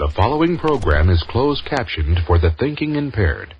The following program is closed captioned for the thinking impaired.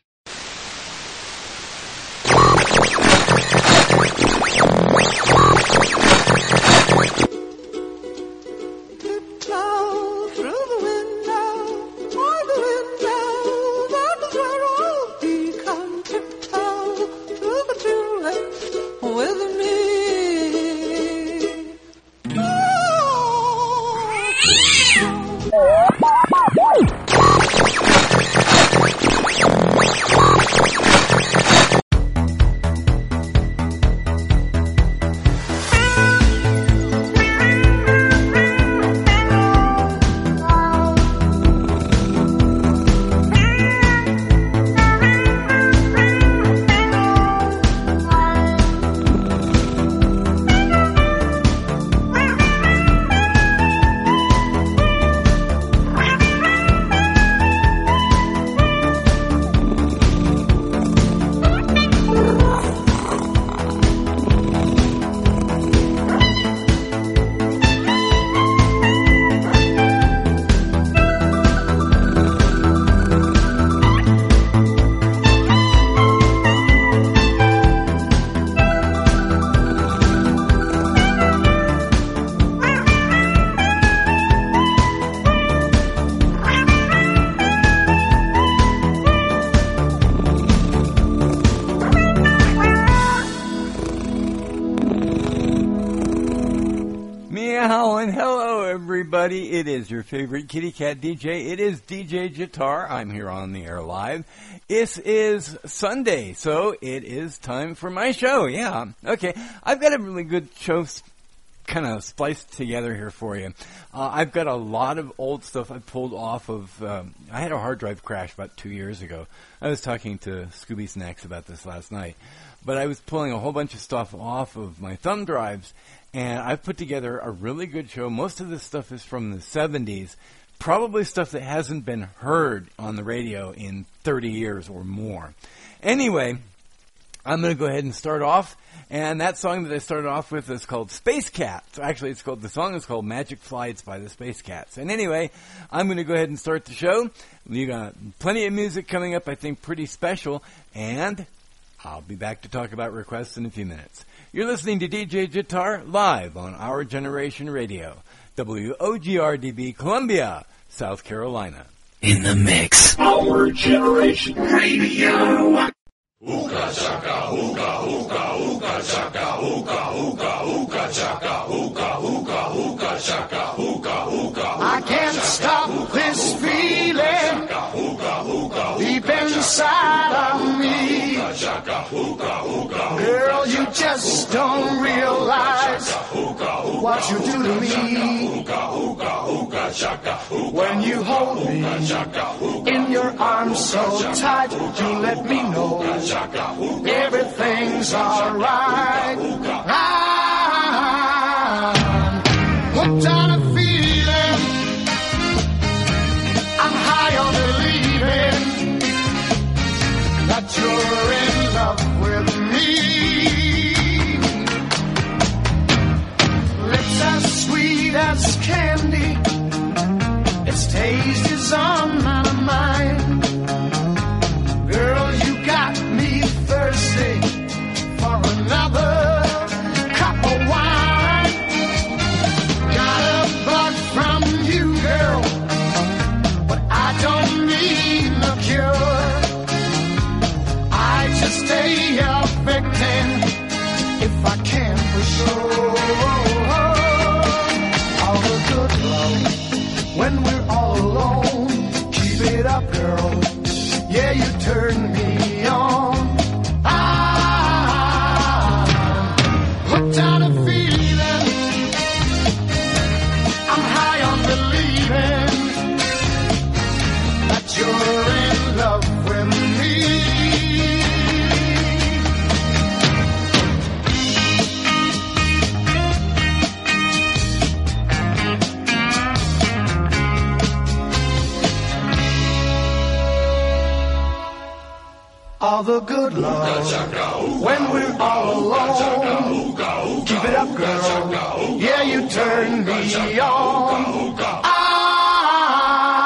It is your favorite kitty cat DJ. It is DJ Jitar. I'm here on the air live. This is Sunday, so it is time for my show. Yeah, okay. I've got a really good show kind of spliced together here for you. I've got a lot of old stuff I pulled off of... I had a hard drive crash about 2 years ago. I was talking to Scooby Snacks about this last night. But I was pulling a whole bunch of stuff off of my thumb drives, and I've put together a really good show. Most of this stuff is from the 70s, probably stuff that hasn't been heard on the radio in 30 years or more. Anyway, I'm going to go ahead and start off, and that song that I started off with is called Space Cats. Actually, the song is called Magic Flights by the Space Cats. And anyway, I'm going to go ahead and start the show. We got plenty of music coming up, I think pretty special, and I'll be back to talk about requests in a few minutes. You're listening to DJ Jitar live on Our Generation Radio, WOGRDB, Columbia, South Carolina. In the mix. Our Generation Radio. Hookah chaka, hookah, hookah, hookah chaka, hookah, hookah, hookah chaka, hookah, hookah, hookah chaka, hookah, hookah. I can't stop this feeling deep inside of me. Girl, you just don't realize what you do to me. When you hold me in your arms so tight, you let me know everything's alright. I'm hooked on a feeling. I'm high on believing that you're in love with me. Lips as sweet as candy, its taste is on my mind. Girl, you got me thirsty for another cup of wine. Got a bug from you, girl, but I don't need no cure. I just stay a victim if I can for sure. All the good love when we're all alone. Keep it up, girl. Yeah, you turn me on. Hooked on a feeling. I'm high on believing that you're in love with me. All the good love when we're all alone. Keep it up, girl. Yeah, you turn me on.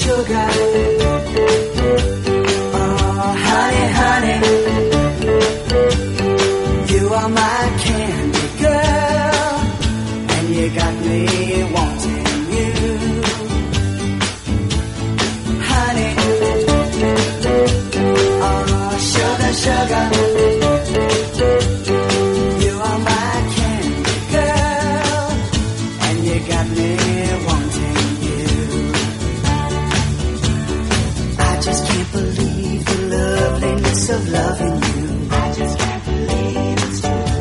sugar. Oh, honey, honey, you are my candy girl, and you got me wanting you. Honey, oh, sugar, sugar, you are my candy girl, and you got me wanting you. I just can't believe the loveliness of loving you. I just can't believe it's true.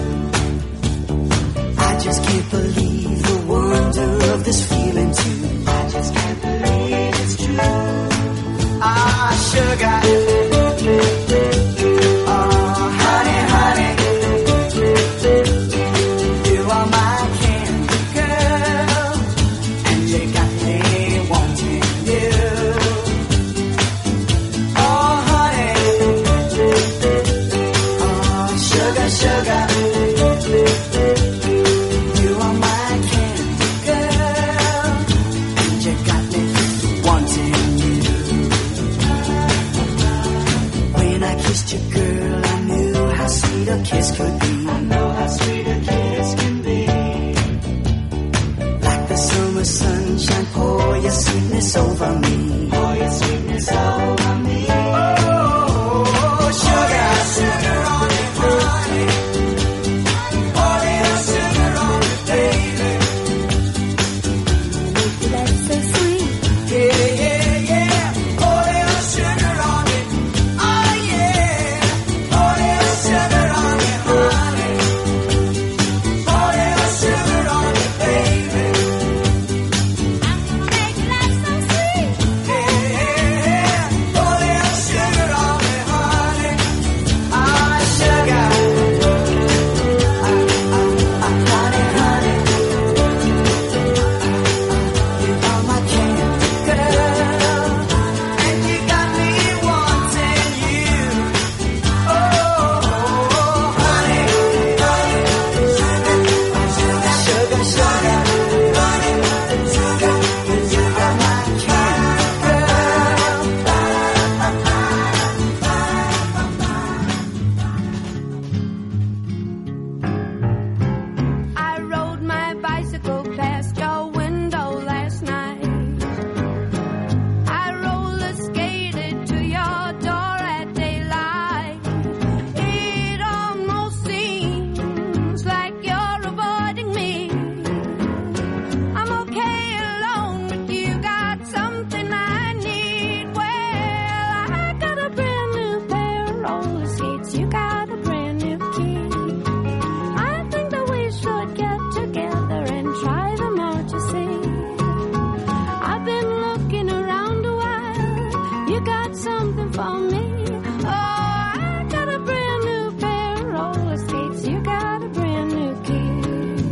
I just can't believe the wonder of this feeling too. I just can't believe it's true. Ah, sugar. Oh, honey, honey, you are my candy girl, and you got me wanting you. Oh, honey, oh, sugar, sugar, you are my candy girl, and you got me wanting you. When I kissed you, girl, I knew how sweet a kiss could be. I know how sweet a kiss can be. Like the summer sunshine, pour your sweetness over me. Pour your sweetness over me. Oh, sugar, sugar on it, honey. Pour little sugar on it, baby. That's so sweet. Yeah, yeah, yeah. Pour little sugar on it. Oh, yeah. Pour little sugar on it, honey. Pour little sugar on it, baby. Make life so sweet. Yeah, yeah. Pour little sugar on it, honey. Ah, sugar. Honey, honey. You are my candy girl, and you got me wanting you. Oh, honey, honey, sugar, sugar, honey, sugar, you are my candy girl. I rode my bicycle past your window last night. I roller skated to your door at daylight. It almost seems like you're avoiding me. I'm okay alone, but you got something I need. Well, I got a brand new pair of roller skates. You got a brand new key. I think that we should get together and try them out, you see. I've been looking around a while. You got something for me. Oh, I got a brand new pair of roller skates. You got a brand new key.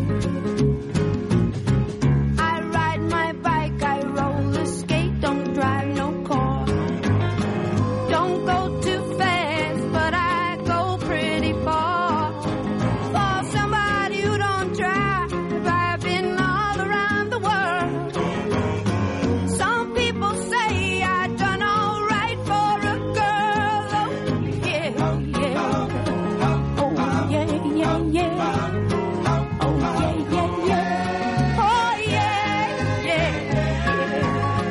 I ride my bike, I roller skate, don't drive no car. Don't go too fast, but I go pretty far. For somebody who don't drive, I've been all around the world. Some people say I done all right for a girl. Oh, yeah, yeah. Oh, yeah, yeah, yeah. Oh, yeah, yeah, yeah. Oh, yeah, yeah, yeah.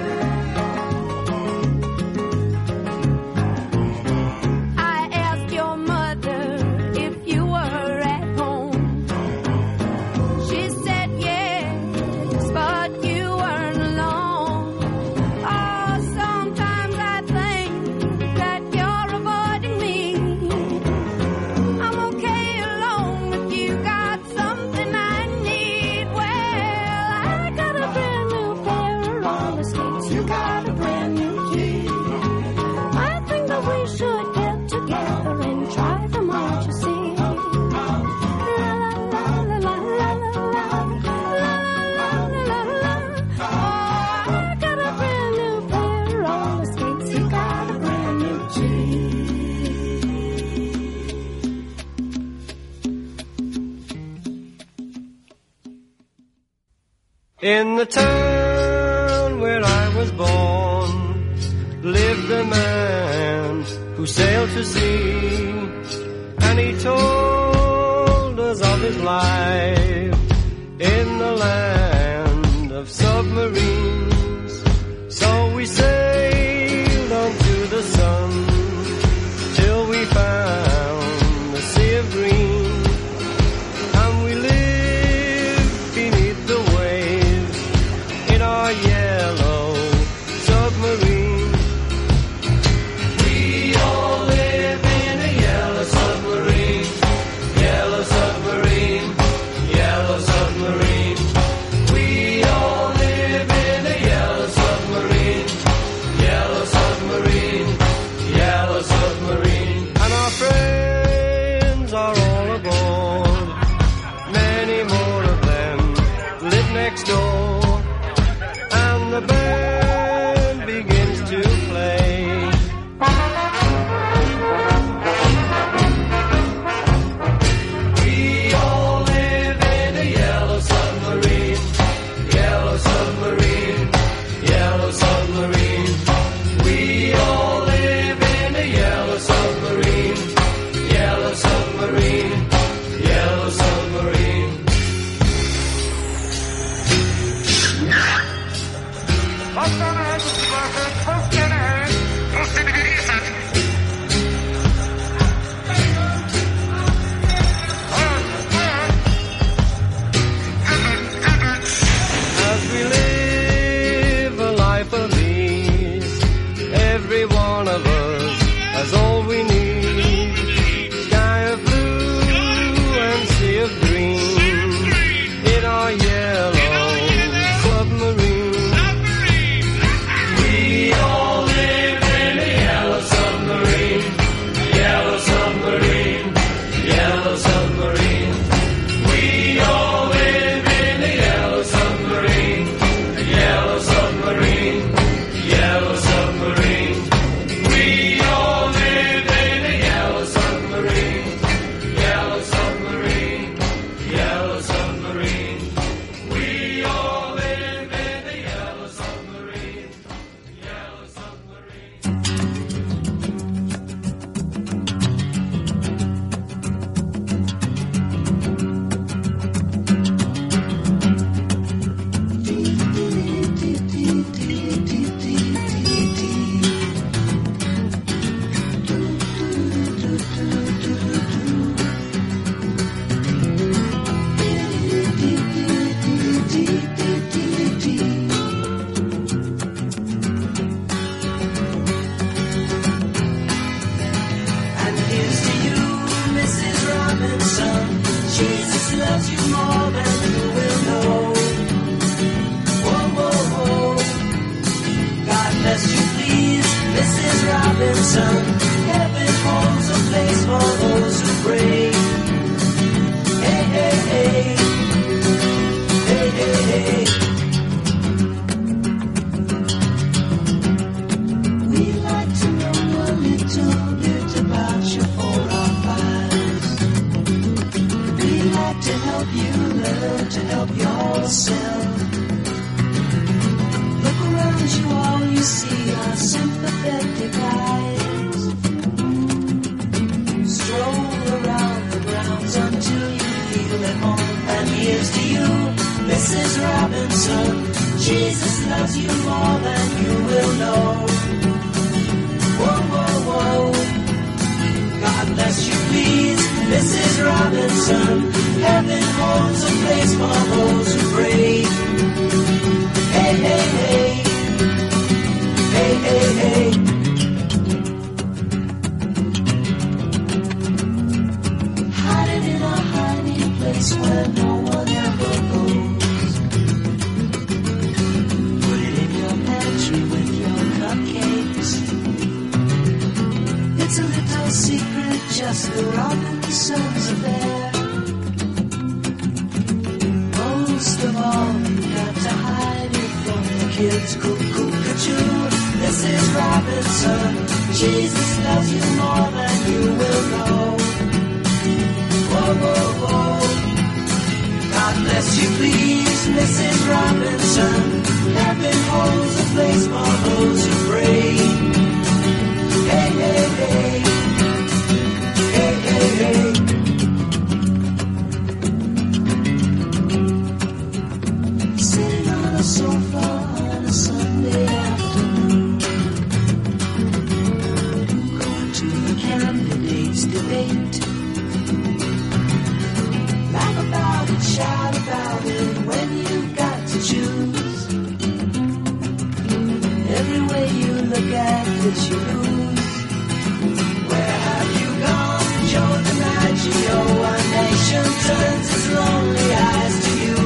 I asked your mother if you were at home. She said yes, but you weren't alone. Oh, sometimes I think that you're avoiding me. I'm okay alone, but you got something I need. Well, I got a brand new pair of roller skates. You got a brand new key. I think that we should get together and try them out, you see. La la la la la la la la la la la. Oh, I got a brand new pair of roller skates. You got a brand new key. In the town where I was born, lived a man who sailed to sea, and he told us of his life in the land of submarines. So we sailed on to the sun till we found the sea of green, and we lived beneath the waves in our yellow submarine. We all live in a yellow submarine, yellow submarine, yellow submarine. We all live in a yellow submarine, yellow submarine, yellow submarine. And our friends are all aboard, many more of them live next door, and the band begins to play. We all live in a yellow submarine, yellow submarine, yellow submarine. We all live in a yellow submarine, yellow submarine, yellow submarine. As we live a life of ease, every one of us has all we need. Sky of blue and sea of green in our yellow submarine. We all live in a yellow submarine, yellow submarine, yellow submarine. We all live in a yellow submarine, yellow submarine, yellow submarine. We all live in a yellow submarine, yellow submarine, yellow submarine. We all live in a yellow submarine, yellow submarine. And here's to you, Mrs. Robinson. Jesus loves you more than you will know. Whoa, whoa, whoa. God bless you, please, Mrs. Robinson. Heaven holds a place for those who pray. Hey, hey, hey. Hey, hey, hey. We'd like to know a little bit about your 4 or 5s. We'd like to help you learn to help yourself. Look around you, all you see are sympathetic eyes. Stroll around the grounds until you feel at home. And here's to you, Mrs. Robinson. Jesus loves you more than you will know. Whoa, whoa, whoa. God bless you, please, Mrs. Robinson. Heaven holds a place for those who pray. Hey, hey, hey. Hey, hey, hey. Hiding in a hiding place where no one ever goes. Put it in your pantry with your cupcakes. It's a little secret, just the Robinsons affair. Most of all, you got to hide it from the kids. Cuckoo-cuckoo, Mrs. Robinson. Jesus loves you more than you will know. Whoa, whoa, whoa. God bless you, please, Mrs. Robinson. Heaven holds a place for those who pray. every way you look at it, you lose. Where have you gone, Joe DiMaggio? Our nation turns its lonely eyes to you.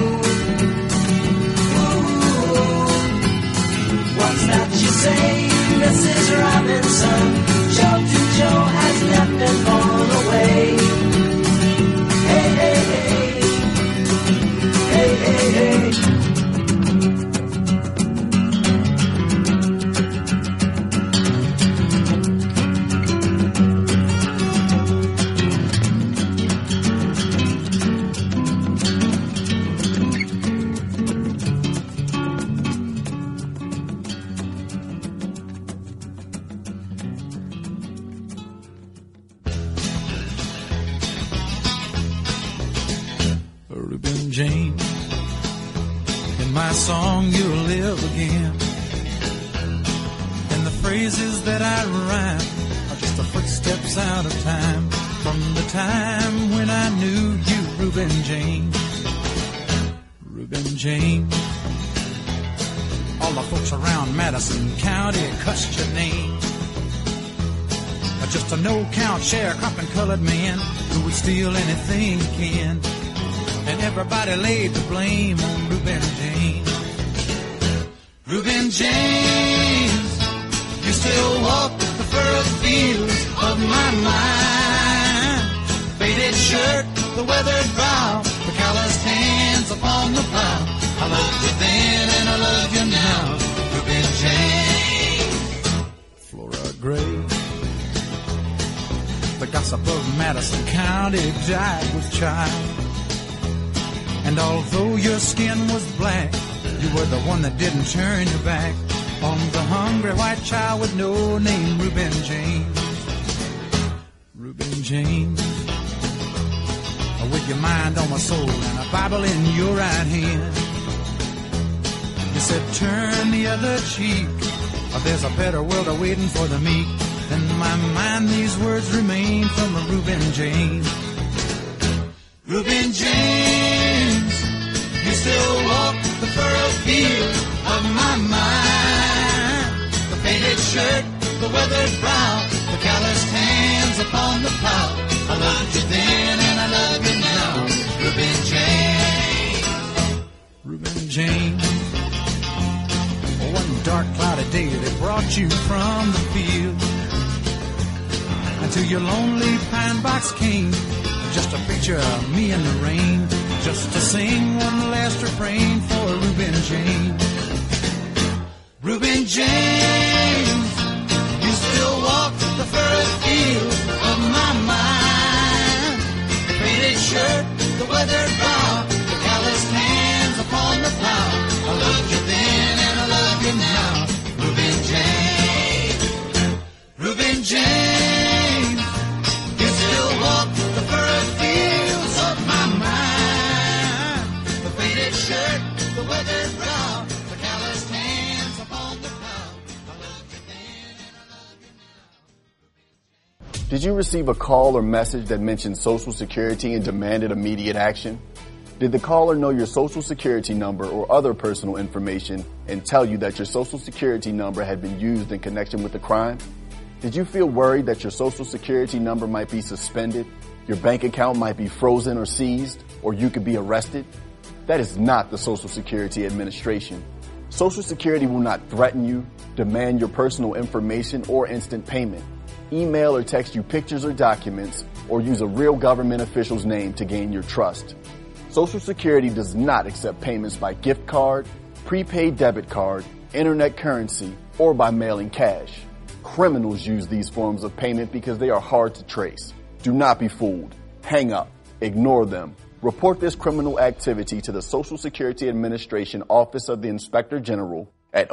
Ooh, what's that you say, Mrs. Robinson? Jolton Joe has left and gone away. Hey, hey, hey. Hey, hey, hey. Reuben James, in my song you'll live again. And the phrases that I rhyme are just the footsteps out of time, from the time when I knew you, Reuben James. Reuben James. All the folks around Madison County cussed your name. Just a no-count sharecropping colored man who would steal anything he can. And everybody laid the blame on Reuben James. Reuben James, you still walk the furrowed fields of my mind. Faded shirt, the weathered brow, the calloused hands upon the plow. I loved you then and I love you now, Reuben James. Flora Gray, the gossip of Madison County died with child. And although your skin was black, you were the one that didn't turn your back on the hungry white child with no name, Reuben James. Reuben James. With your mind on my soul and a Bible in your right hand. You said turn the other cheek, or there's a better world awaiting for the meek. In my mind these words remain from a Reuben James. Reuben James, you still walk the furrowed field of my mind. The faded shirt, the weathered brow, the calloused hands upon the plow. I loved you then and I love you now, Reuben James. Reuben James. One dark cloudy day they brought you from the field until your lonely pine box came. Just a picture of me in the rain, just to sing one last refrain for Reuben James. Reuben James, you still walk the furrowed field of my mind. The faded shirt, the weathered brow, the calloused hands upon the plow. I loved you then and I love you now, Reuben James. Reuben James, you still walk the furrowed fields of my mind. The faded shirt, the weathered brow, the calloused hands upon the plow. I love you then and I love you now. Did you receive a call or message that mentioned Social Security and demanded immediate action? Did the caller know your Social Security number or other personal information and tell you that your Social Security number had been used in connection with the crime? Did you feel worried that your Social Security number might be suspended, your bank account might be frozen or seized, or you could be arrested? That is not the Social Security Administration. Social Security will not threaten you, demand your personal information, or instant payment, email or text you pictures or documents, or use a real government official's name to gain your trust. Social Security does not accept payments by gift card, prepaid debit card, internet currency, or by mailing cash. Criminals use these forms of payment because they are hard to trace. Do not be fooled. Hang up. Ignore them. Report this criminal activity to the Social Security Administration Office of the Inspector General at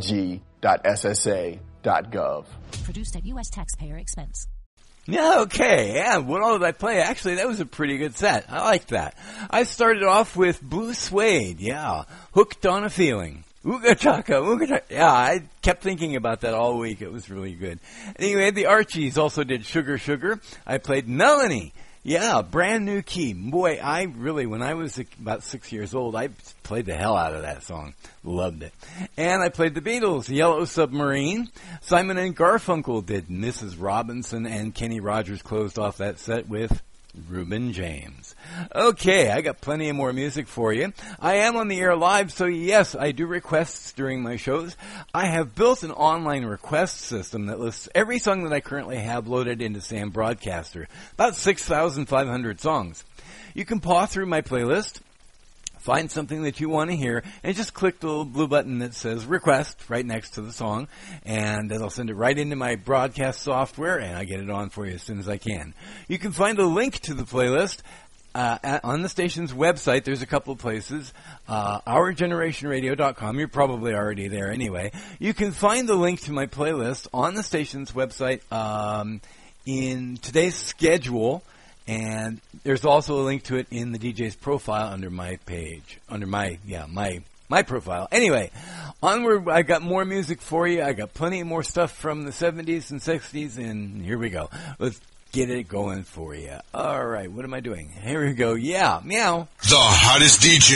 oig.ssa.gov. Produced at U.S. taxpayer expense. Yeah, okay, yeah, what all did I play? Actually, that was a pretty good set. I like that. I started off with Blue Suede, yeah, Hooked on a Feeling. Ooga chaka, ooga chaka. Yeah, I kept thinking about that all week. It was really good. Anyway, the Archies also did Sugar Sugar. I played Melanie. Yeah, brand new key. Boy, when I was about 6 years old, I played the hell out of that song. Loved it. And I played the Beatles, Yellow Submarine. Simon and Garfunkel did Mrs. Robinson, and Kenny Rogers closed off that set with Reuben James. Okay, I got plenty of more music for you. I am on the air live, so yes, I do requests during my shows. I have built an online request system that lists every song that I currently have loaded into Sam Broadcaster. About 6,500 songs. You can paw through my playlist, find something that you want to hear, and just click the little blue button that says request right next to the song, and then I'll send it right into my broadcast software, and I get it on for you as soon as I can. You can find a link to the playlist on the station's website. There's a couple of places. OurGenerationRadio.com. You're probably already there anyway. You can find the link to my playlist on the station's website in today's schedule. And there's also a link to it in the DJ's profile under my page, under my profile. Anyway, onward, I got more music for you. I got plenty more stuff from the 70s and 60s, and here we go. Let's get it going for you. All right, what am I doing? Here we go. Yeah, meow. The hottest DJ.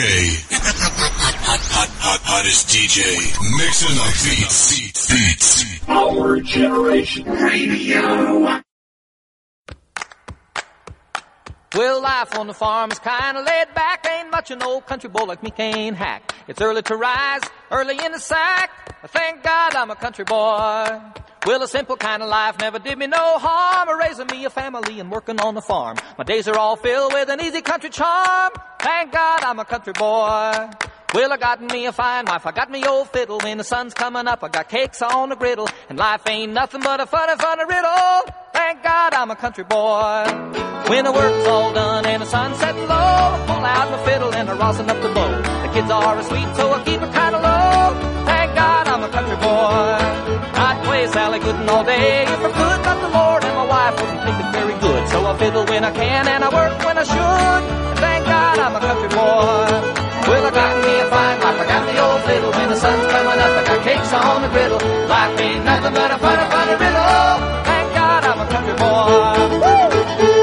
Hottest DJ. Mixing the beats. Our Generation Radio. Well, life on the farm is kind of laid back. Ain't much an old country boy like me can't hack. It's early to rise, early in the sack. Thank God I'm a country boy. Well, a simple kind of life never did me no harm. Raising me a family and working on the farm. My days are all filled with an easy country charm. Thank God I'm a country boy. Well, I got me a fine wife, I got me old fiddle. When the sun's coming up, I got cakes on the griddle. And life ain't nothing but a funny, funny riddle. Thank God I'm a country boy. When the work's all done and the sun's setting low, I pull out my fiddle and I rosin up the bow. The kids are asleep, so I keep it kind of low. Thank God I'm a country boy. I'd play Sally Gooden all day if I could, but the Lord and my wife wouldn't think it very good. So I fiddle when I can and I work when I should. And thank God I'm a country boy. Well, I got me a fine life, I got the old fiddle. When the sun's coming up, I got cakes on the griddle. Life ain't nothing but a funny, funny riddle. Thank God I'm a country boy. Woo!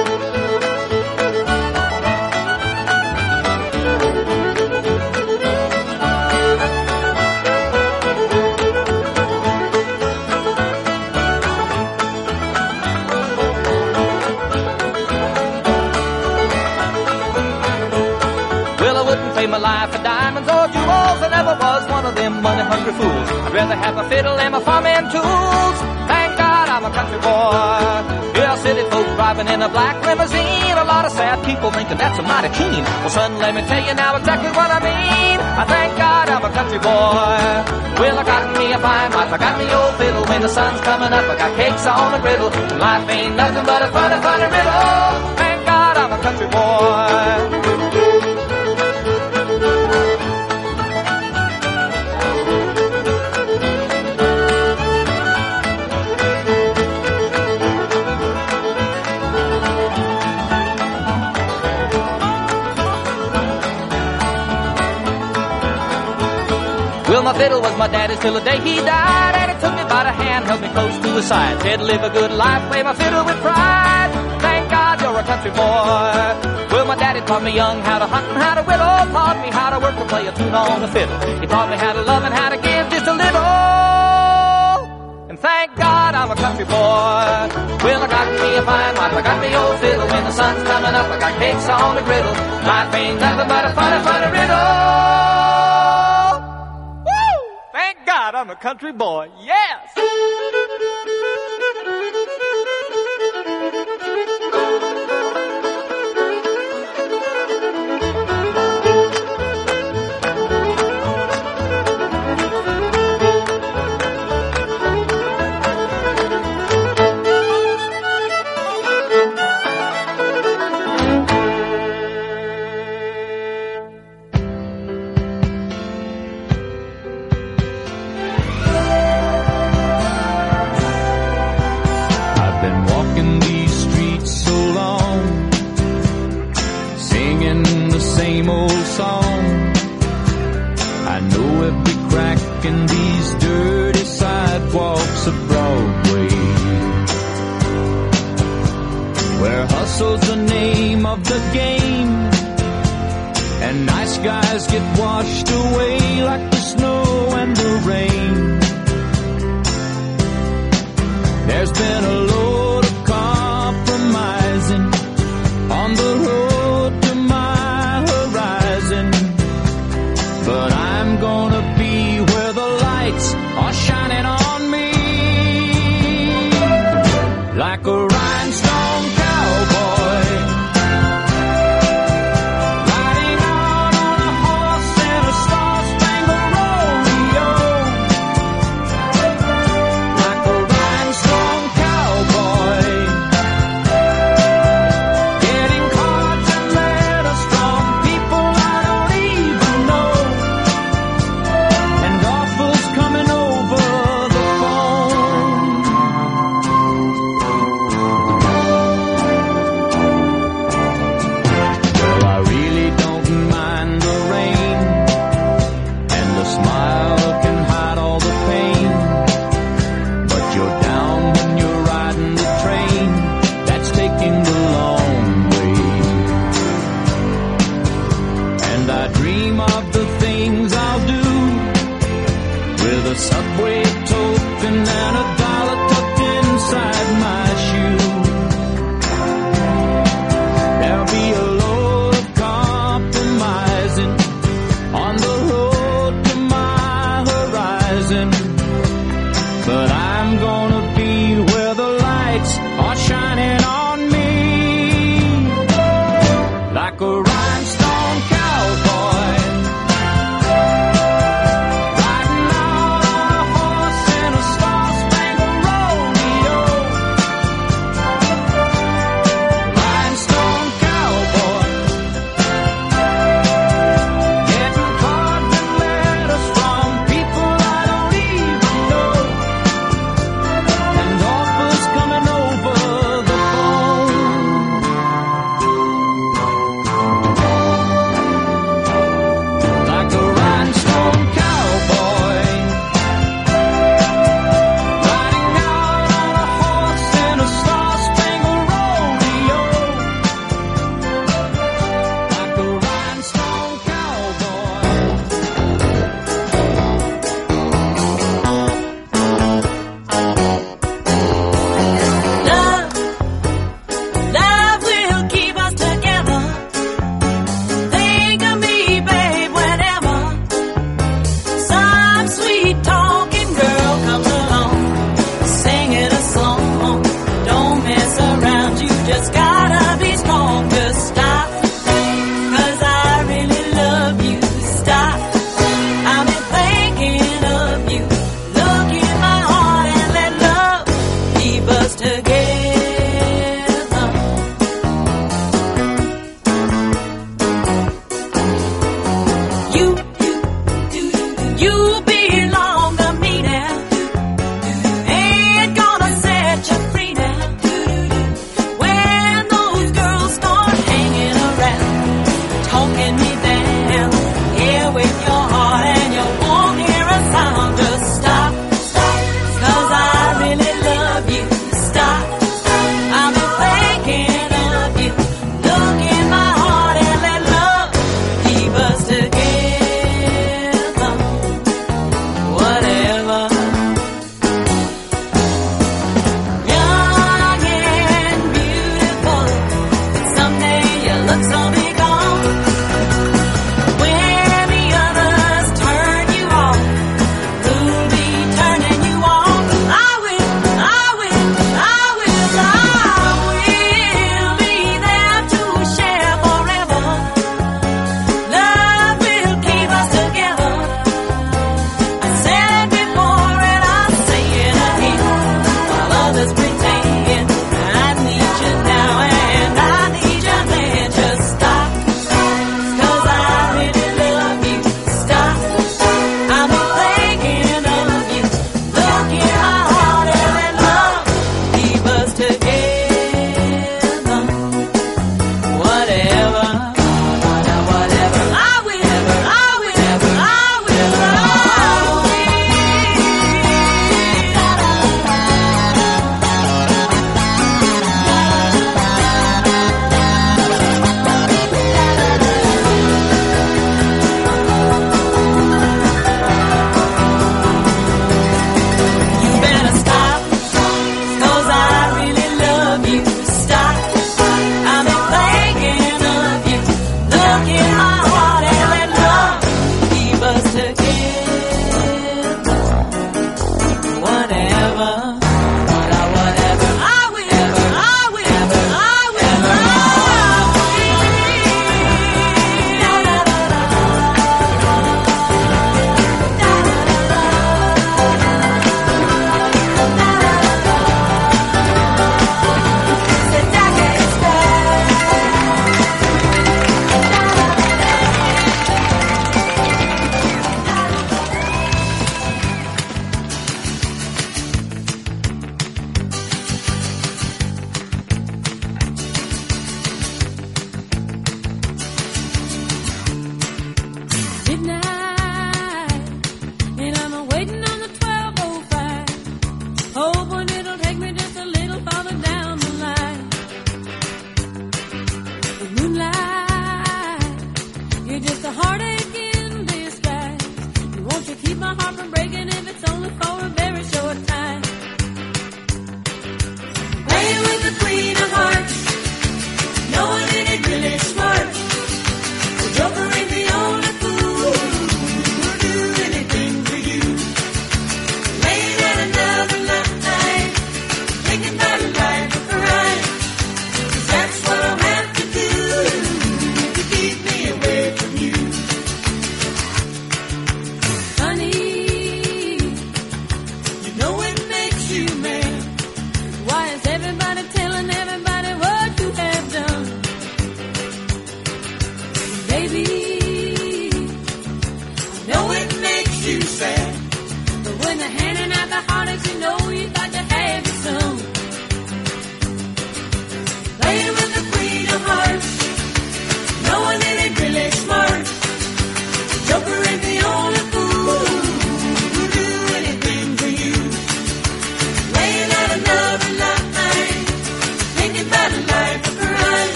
My life for diamonds or jewels, I never was one of them money-hungry fools. I'd rather have my fiddle and my farming tools. Thank God I'm a country boy. Yeah, city folks driving in a black limousine. A lot of sad people thinking that's a mighty keen. Well, son, let me tell you now exactly what I mean. I thank God I'm a country boy. Well, I got me a fine wife, I got me old fiddle. When the sun's coming up, I got cakes on the griddle. Life ain't nothing but a funny, funny riddle. Thank God I'm a country boy. Well, my fiddle was my daddy's till the day he died, and he took me by the hand, held me close to his side, said live a good life, play my fiddle with pride. Thank God you're a country boy. Well, my daddy taught me young how to hunt and how to whittle, taught me how to work and play a tune on the fiddle. He taught me how to love and how to give just a little. And thank God I'm a country boy. Well, I got me a fine wife, I got me old fiddle. When the sun's coming up, I got cakes on the griddle. Life ain't nothing but a funny, funny riddle. Thank God I'm a country boy. Yes! Same old song. I know every crack in these dirty sidewalks of Broadway, where hustle hustle's the name of the game, and nice guys get washed away like the snow and the rain. There's been a load of compromising on the road to my horizon, but I'm gonna be where the lights are shining on me, like a rhinestone cowboy, riding out on a horse in a star-spangled rodeo, like a rhinestone cowboy, getting cards and letters from people I don't even know, and offers coming over the phone. Well, I really don't mind the rain, and the smile can hide all the pain, but you're down when you're riding the train that's taking the long way. And I dream of the things I'll do with a subway token and a dollar tucked inside my shoe. There'll be a load of compromising on the road to my horizon, but I'm gonna be where the lights are shining on me, like a rhinestone cowboy, riding out on a horse in a star-spangled rodeo, rhinestone cowboy, getting cards and letters from people I don't even know, and offers coming over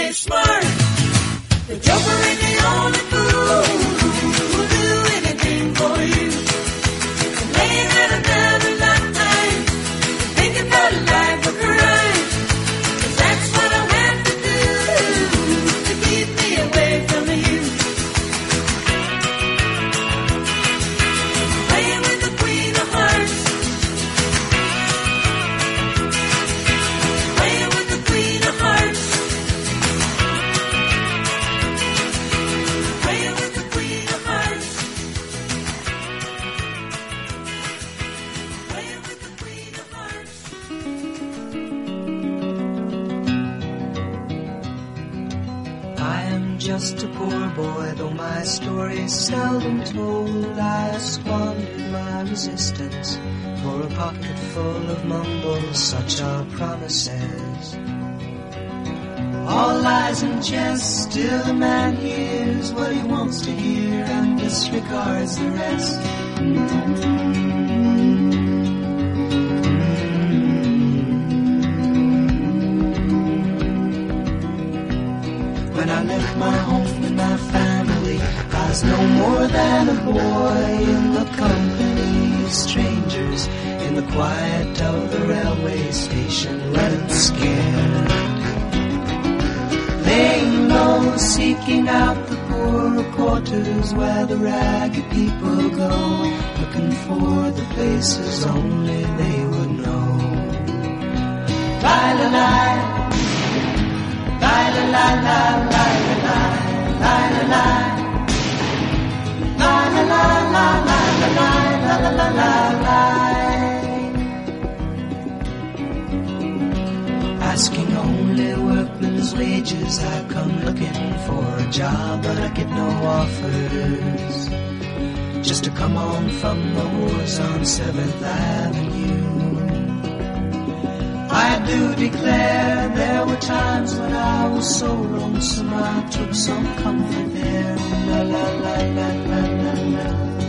really smart. The joker ain't the only fool who'll do anything for you. And laying out another lifetime, thinking about a life of crime. 'Cause that's what I have to do to keep me away from you. Playing with the Queen of Hearts. Playing with the Queen of Hearts. Playing with the Queen of Hearts. Playing with the Queen of Hearts. I am just a poor boy, though my story's seldom told. I squandered my resistance for a pocket full of mumbles, such are promises. All lies and jest, still a man hears what he wants to hear and disregards the rest. When I left my home and my family, I was no more than a boy in the company of strangers, in the quiet of the railway station, running scared. Laying low, seeking out the poorer quarters where the ragged people go, looking for the places only they would know. Lie-la-lie, lie-la-lie-lie, lie-la-lie, asking only workmen's wages, I come looking for a job, but I get no offers. Just to come on from the wars on 7th Avenue. I do declare there were times when I was so lonesome I took some comfort there. La la la la la la la.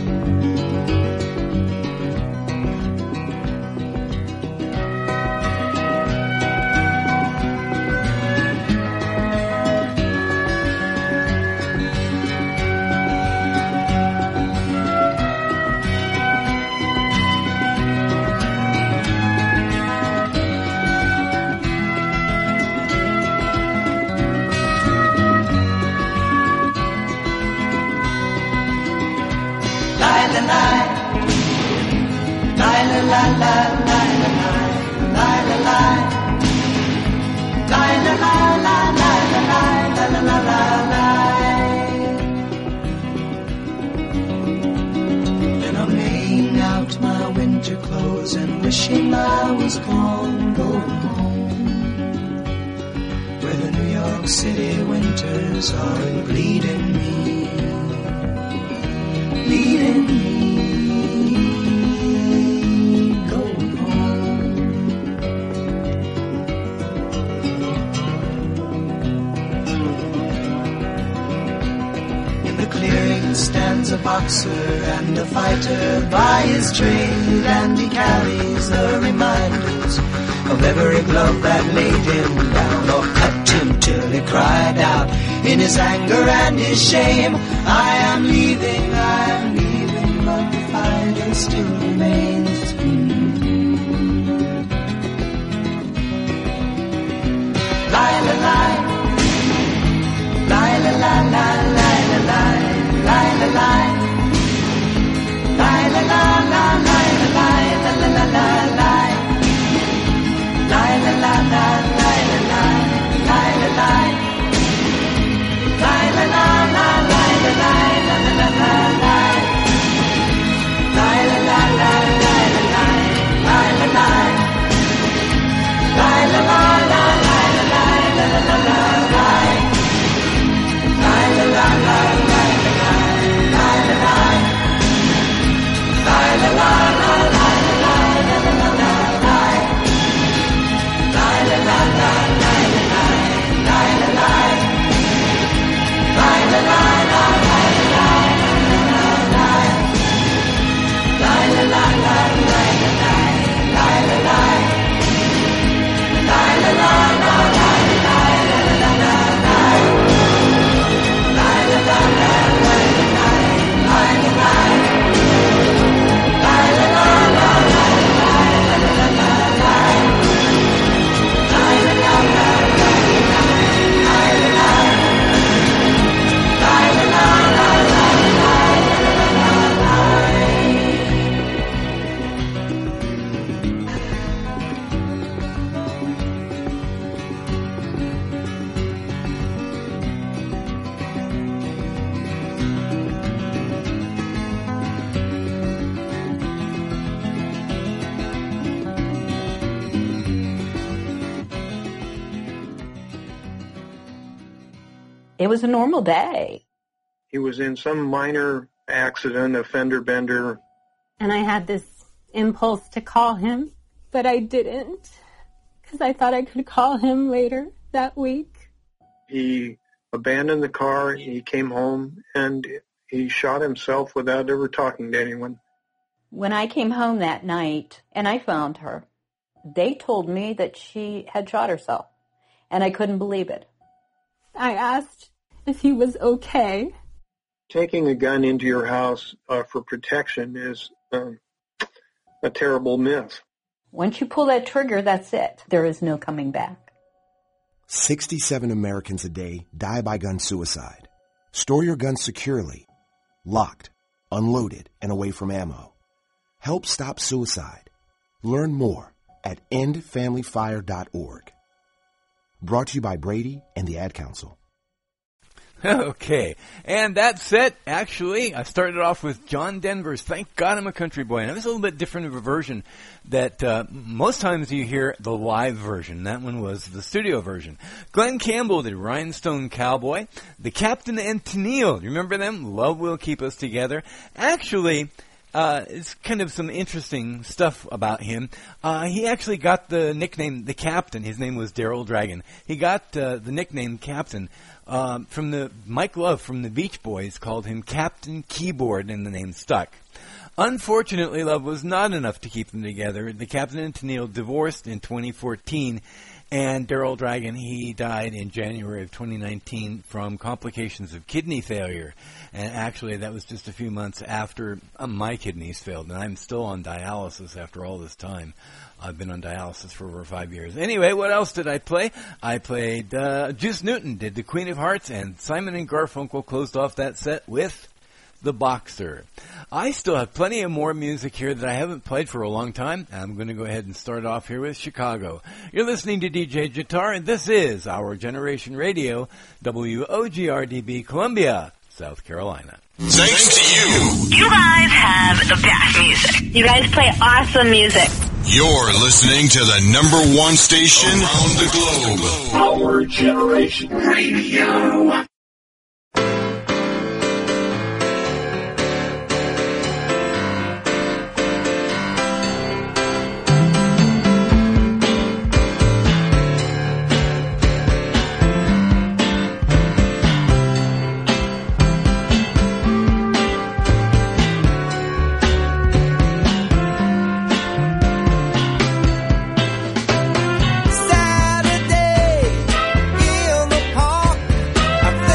Then I'm laying out my winter clothes and wishing I was gone, going home, where the New York City winters are bleeding me, bleeding me. Stands a boxer and a fighter by his trade, and he carries the reminders of every glove that laid him down or cut him till he cried out in his anger and his shame, I am leaving, but the fighter still remains. Lie, la, lie, lie, la, la, la, lie, la, lie. Lie, la, lie. Lie, la, la, la, lie, la, lie, la, la, la, la, lie. Lie, la, la, la, lie, la, lie, lie, la, lie. Lie, la, la, la, lie, la, lie, la, la, la, la, lie. Lie, la, la, la, lie, la, lie, lie, la, lie. Lie, la, la, la, lie, la, lie, la, la, la, la, lie. Lie, la, la, la, lie, la, lie. La la la la It was a normal day. He was in some minor accident, a fender bender. And I had this impulse to call him, but I didn't, because I thought I could call him later that week. He abandoned the car, he came home, and he shot himself without ever talking to anyone. When I came home that night and I found her, they told me that she had shot herself, and I couldn't believe it. I asked if he was okay. Taking a gun into your house for protection is a terrible myth. Once you pull that trigger, that's it. There is no coming back. 67 Americans a day die by gun suicide. Store your guns securely, locked, unloaded, and away from ammo. Help stop suicide. Learn more at endfamilyfire.org. Brought to you by Brady and the Ad Council. Okay, and that set, actually, I started off with John Denver's Thank God I'm a Country Boy. And it was a little bit different of a version that most times you hear the live version. That one was the studio version. Glenn Campbell did Rhinestone Cowboy. The Captain and Tennille, you remember them? Love Will Keep Us Together. Actually, it's kind of some interesting stuff about him. He actually got the nickname The Captain. His name was Daryl Dragon. He got the nickname Captain from Mike Love from the Beach Boys called him Captain Keyboard, and the name stuck. Unfortunately, Love was not enough to keep them together. The Captain and Tennille divorced in 2014, and Daryl Dragon, he died in January of 2019 from complications of kidney failure. And actually, that was just a few months after my kidneys failed, and I'm still on dialysis after all this time. I've been on dialysis for over 5 years. Anyway, what else did I play? I played Juice Newton did The Queen of Hearts, and Simon and Garfunkel closed off that set with The Boxer. I still have plenty of more music here that I haven't played for a long time. I'm going to go ahead and start off here with Chicago. You're listening to DJ Jitar, and this is Our Generation Radio, WOGRDB, Columbia, South Carolina. Thanks to you. You guys have the best music. You guys play awesome music. You're listening to the #1 station around the globe. Our Generation Radio. Saturday in the park, I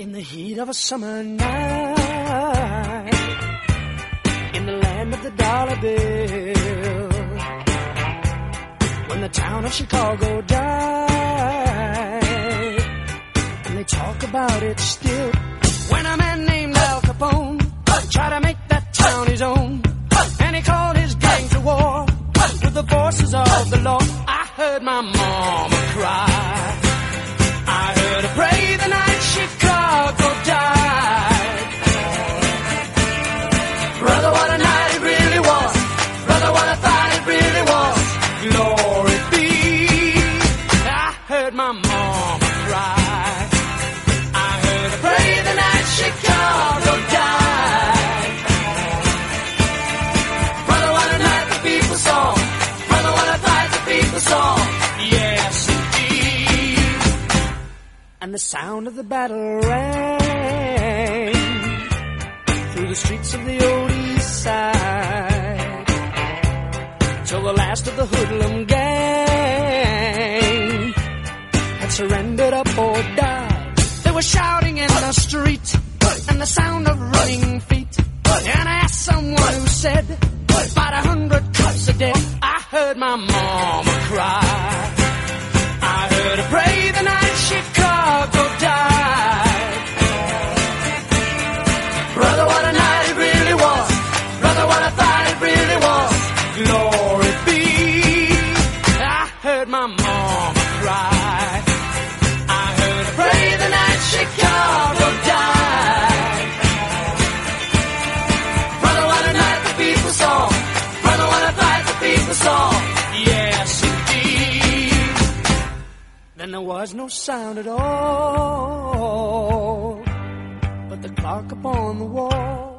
In the heat of a summer night, in the land of the dollar bill, when the town of Chicago died, and they talk about it still, when a man named Al Capone tried to make that town his own, and he called his gang to war with the forces of the law. I heard my mama cry, I heard her pray the night Chicago died. Brother, what a night it really was. Brother, what a fight it really was. Glory be. I heard my mama cry, I heard her pray the night Chicago died. Brother, what a night the people saw. Brother, what a fight the people saw. Yes, indeed. And the sound of the battle rang through the streets of the old east side, till the last of the hoodlum gang had surrendered up or died. They were shouting in the street, and the sound of running feet. And I asked someone who said, about 100 cops are dead. I heard my mama cry, I heard her pray the night Chicago died. Brother, what a night it really was. Brother, what a fight it really was. Glory be. I heard my mama cry, I heard her pray the night Chicago died. Brother, what a night the people saw. Brother, what a fight the people saw. Yes, indeed. Then there was no sound at all but the clock upon the wall.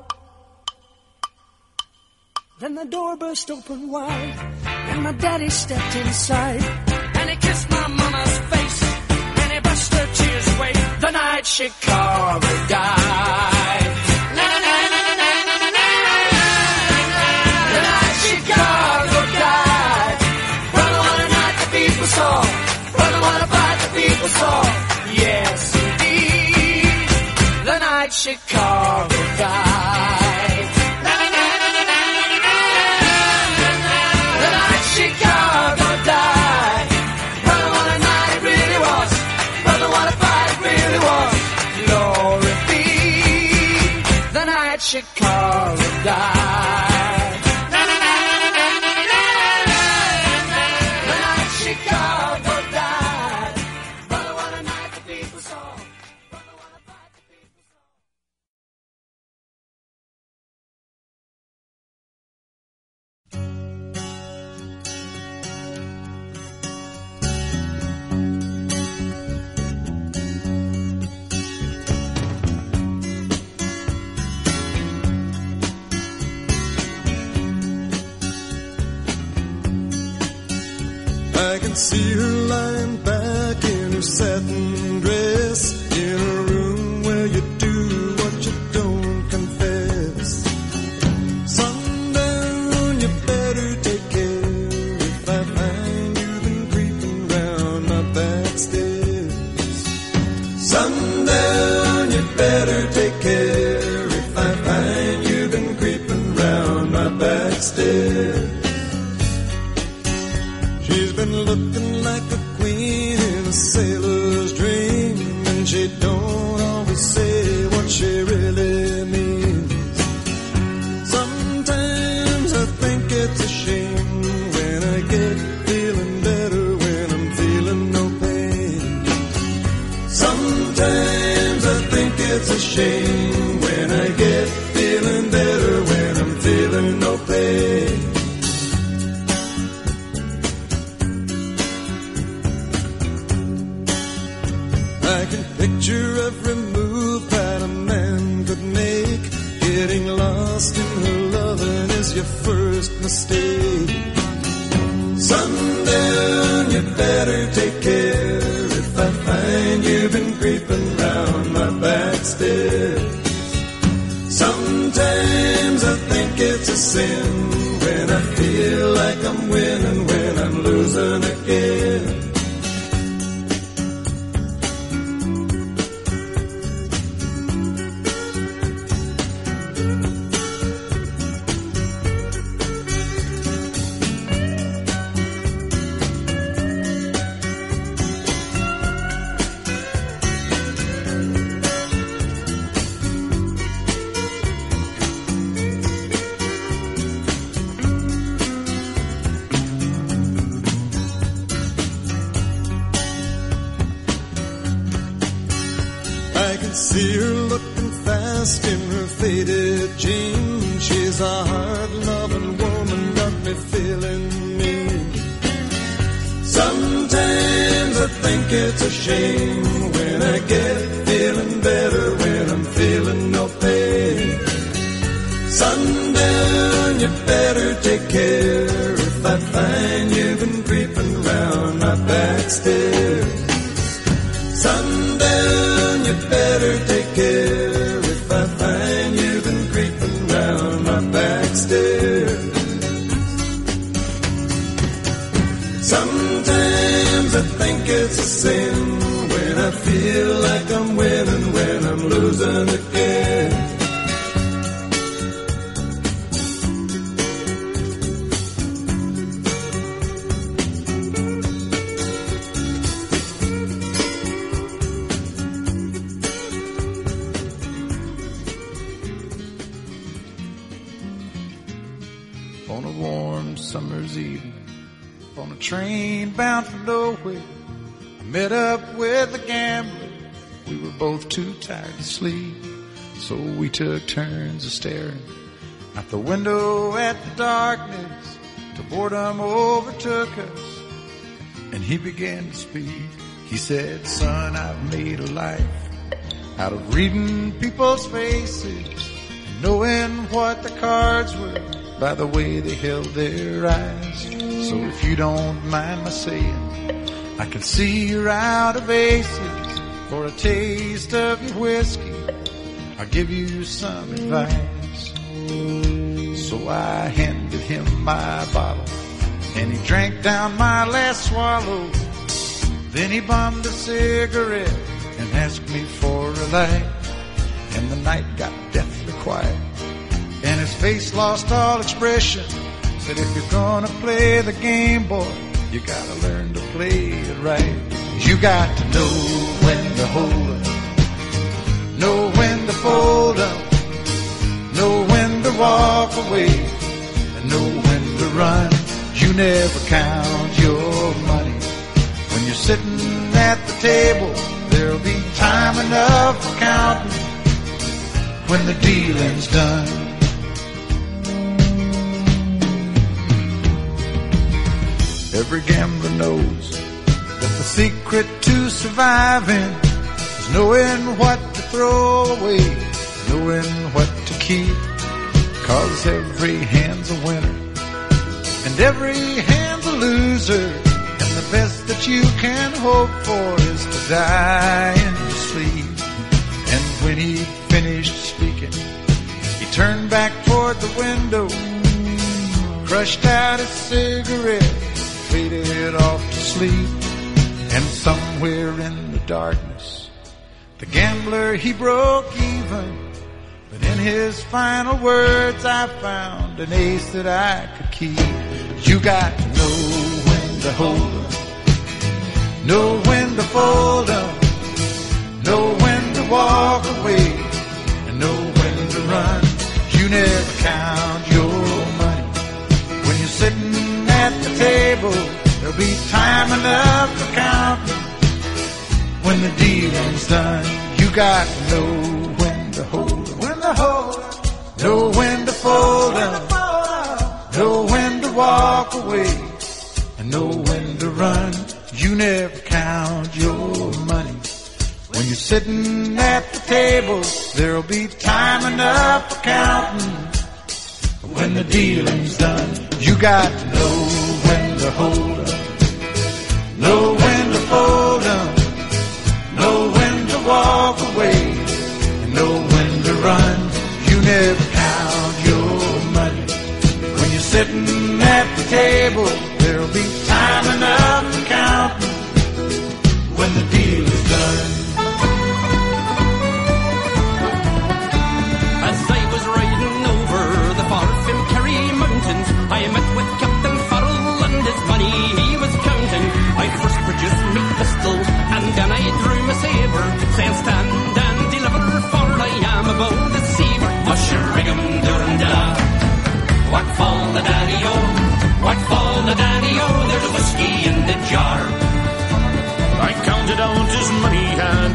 Then the door burst open wide, and my daddy stepped inside, and he kissed my mama's face, and he brushed her tears away. The night Chicago died. The night Chicago died. Brother, what a night the people saw. Brother, what a fight the people saw. Yes, indeed. The night Chicago died. The night Chicago died. Brother, what a night it really was. Brother, what a fight it really was. Glory be. The night Chicago died. The night Chicago died. Brother, what a night the people saw. I can see her lying back in her satin dress, in a room where you do what you don't confess. Sundown, you better take care if I find you've been creeping round my back stairs. Sundown, you better take care if I find you've been creeping round my back stairs. She's been looking like a queen in a sailor's dream, and she don't always say what she really means. Sometimes I think it's a shame when I get feeling better when I'm feeling no pain. Sometimes I think it's a shame when I get feeling better when I'm feeling no pain. I can picture every move that a man could make. Getting lost in her loving is your first mistake. Sundown, you better take care if I find you've been creeping round my back stairs. Sometimes I think it's a sin when I feel like I'm winning when I'm losing again. see her looking fast in her faded jeans. She's a hard-loving woman, got me feeling mean. Sometimes I think it's a shame when I get feeling better, when I'm feeling no pain. Sundown, you better take care if I find you've been creeping round my back stairs. Sundown, you better take care if I find you've been creeping round my back stairs. Sometimes I think it's a sin when I feel like I'm winning, when I'm losing again. On a warm summer's evening, on a train bound for nowhere, I met up with a gambler. We were both too tired to sleep, so we took turns of staring out the window at the darkness till boredom overtook us, and he began to speak. He said, "Son, I've made a life out of reading people's faces, knowing what the cards were by the way they held their eyes. So if you don't mind my saying, I can see you're out of aces. For a taste of your whiskey, I'll give you some advice." So I handed him my bottle, and he drank down my last swallow. Then he bummed a cigarette and asked me for a light, and the night got deathly quiet, and his face lost all expression. Said, "If you're gonna play the game, boy, you gotta learn to play it right. You got to know when to hold up, know when to fold up, know when to walk away, and know when to run. You never count your money. When you're sitting at the table, there'll be time enough for counting when the dealing's done." Every gambler knows that the secret to surviving is knowing what to throw away, knowing what to keep. 'Cause every hand's a winner and every hand's a loser, and the best that you can hope for is to die in your sleep. And when he finished speaking, he turned back toward the window, crushed out his cigarette, faded off to sleep. And somewhere in the darkness, the gambler, he broke even. But in his final words, I found an ace that I could keep. You got to know when to hold up, know when to fold up, know when to walk away, and know when to run. You never count your money when you're sitting at the table. There'll be time enough for counting when the dealing's done. You got to know when to hold up, when to hold up, know when to fold up, know when to walk away, and know when to run. You never count your money when you're sitting at the table. There'll be time enough for counting when the dealing's done. You got to know when to hold up, know when to fold up, know when to walk away, and know when to run. You never count your money when you're sitting at the table. There'll be time enough for counting when the deal is done. As I was riding over the far from Kerry Mountains, I met with Captain Farrell and his money he was counting. I first produced me pistol, and then I drew my sabre, saying, "Stand and deliver, for I am a bold deceiver." Musheriggum duranda, what fall the daddy-o, what fall the daddy-o, there's whiskey in the jar. I counted out his money and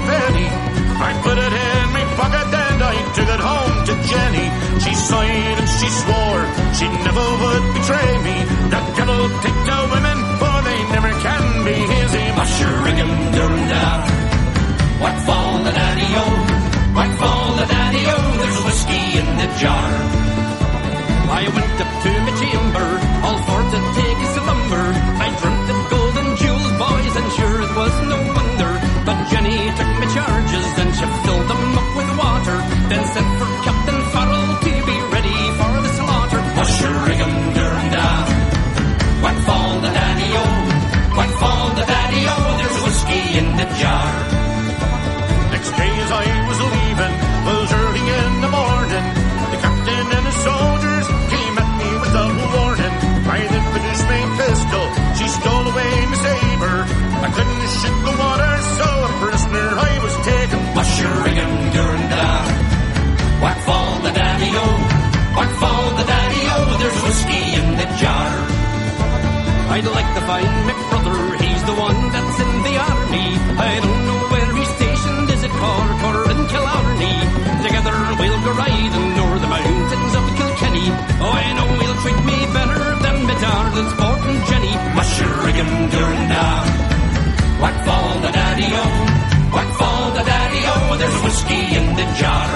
penny. I put it in my pocket and I took it home to Jenny. She sighed and she swore she never would betray me. The devil take the women, for they never can be easy. Mushroom Duranda, what fall the daddy-o, what fall the daddy-o, there's whiskey in the jar. I went up to my chamber, all for to take a slumber. I dreamt of golden jewels, boys, and sure it was no wonder. But Jenny took my charges and she filled them up with water, then sent for Captain Farrell to be ready for the slaughter. Mushroom Duranda, what fall the daddy-o, what fall the daddy-o, there's whiskey in the jar. Next day as I was leaving, was early in the morning, the captain and his soldiers came at me with a warning. I then produced my pistol, she stole away my saber. I couldn't shoot the water, so a prisoner I was taken. Mushroom Duranda, what fall the daddy-o, what fall the daddy-o, there's whiskey in the jar. I'd like to find my brother, he's the one that's in the army. I don't know where he's stationed, is it Cork or in Killarney? Together we'll go riding o'er the mountains of Kilkenny. Oh, I know he'll treat me better than my darling sporting Jenny. Mushroom Duranda, what fall the daddy-o, what fall the daddy-o, there's whiskey in the jar.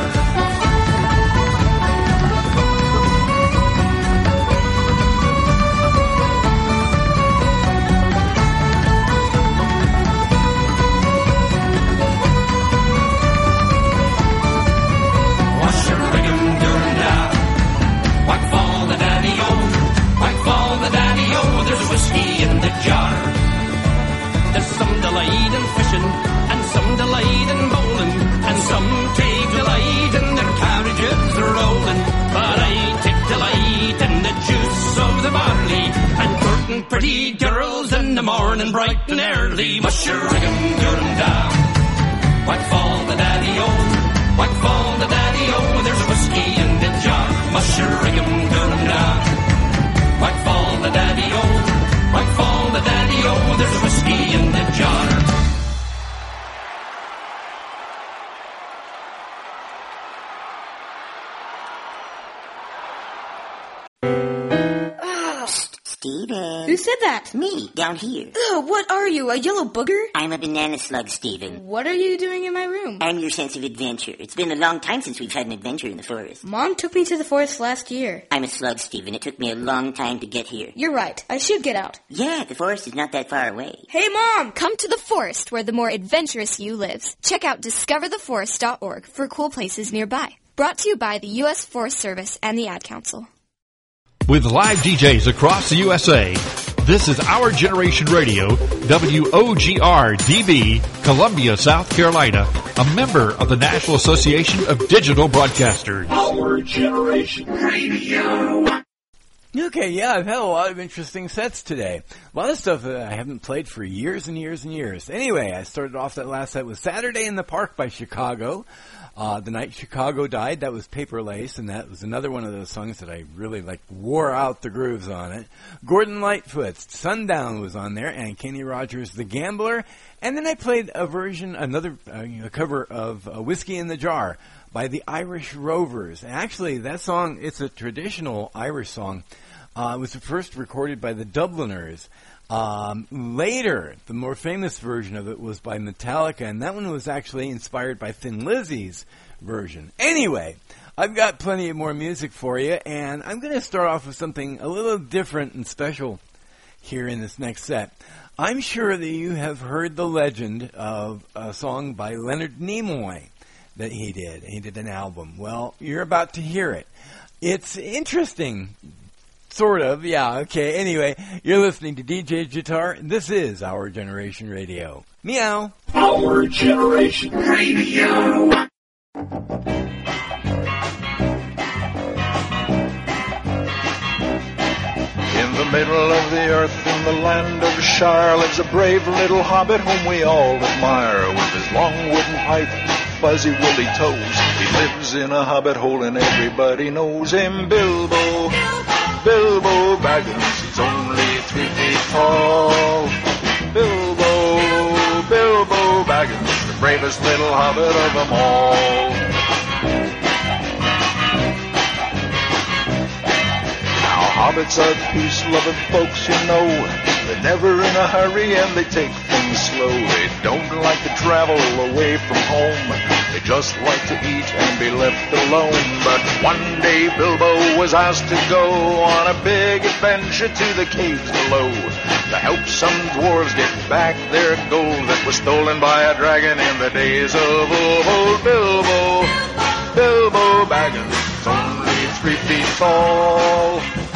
Whiskey in the jar. There's some delight in fishing, and some delight in bowling, and some take delight in the carriages rolling. But I take delight in the juice of the barley, and courting pretty girls in the morning bright and early. Mushroom Duranda, what fall the daddy-o, what fall the daddy-o, there's whiskey in the jar. Mushroom Duranda, what fall the daddy-o, what fall the daddy-o, there's whiskey in the jar. Steven. Who said that? Me, down here. Ugh, what are you, a yellow booger? I'm a banana slug, Steven. What are you doing in my room? I'm your sense of adventure. It's been a long time since we've had an adventure in the forest. Mom took me to the forest last year. I'm a slug, Steven. It took me a long time to get here. You're right. I should get out. Yeah, the forest is not that far away. Hey, Mom! Come to the forest where the more adventurous you lives. Check out discovertheforest.org for cool places nearby. Brought to you by the U.S. Forest Service and the Ad Council. With live DJs across the USA, this is Our Generation Radio, WOGR-DB, Columbia, South Carolina, a member of the National Association of Digital Broadcasters. Our Generation Radio. Okay, yeah, I've had a lot of interesting sets today. A lot of stuff that I haven't played for years and years and years. Anyway, I started off that last set with Saturday in the Park by Chicago. The Night Chicago Died, that was Paper Lace, and that was another one of those songs that I really wore out the grooves on it. Gordon Lightfoot's Sundown was on there, and Kenny Rogers' The Gambler. And then I played a cover of Whiskey in the Jar by the Irish Rovers. And actually, that song, it's a traditional Irish song. It was first recorded by the Dubliners. Later, the more famous version of it was by Metallica, and that one was actually inspired by Thin Lizzy's version. Anyway, I've got plenty of more music for you, and I'm going to start off with something a little different and special here in this next set. I'm sure that you have heard the legend of a song by Leonard Nimoy that he did. He did an album. Well, you're about to hear it. It's interesting. Sort of, yeah, okay. Anyway, you're listening to DJ Guitar. This is Our Generation Radio. Meow. Our Generation Radio. In the middle of the earth, in the land of Shire, lives a brave little hobbit whom we all admire. With his long wooden pipe, fuzzy woolly toes, he lives in a hobbit hole and everybody knows him. Bilbo Baggins, he's only 3 feet tall. Bilbo Baggins, the bravest little hobbit of them all. Now hobbits are peace-loving folks, you know. They're never in a hurry and they take things slow. They don't like to travel away from home. They just like to eat and be left alone. But one day Bilbo was asked to go on a big adventure to the caves below to help some dwarves get back their gold that was stolen by a dragon in the days of old. Bilbo Baggins, only 3 feet tall.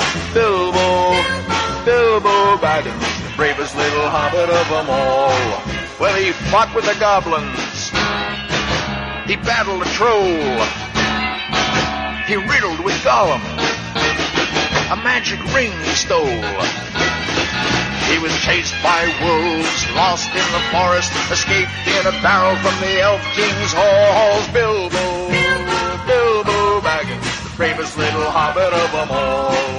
Bilbo Baggins, the bravest little hobbit of them all. Well, he fought with the goblins. He battled a troll. He riddled with Gollum. A magic ring he stole. He was chased by wolves, lost in the forest, escaped in a barrel from the Elf King's halls. Bilbo Baggins, the bravest little hobbit of them all.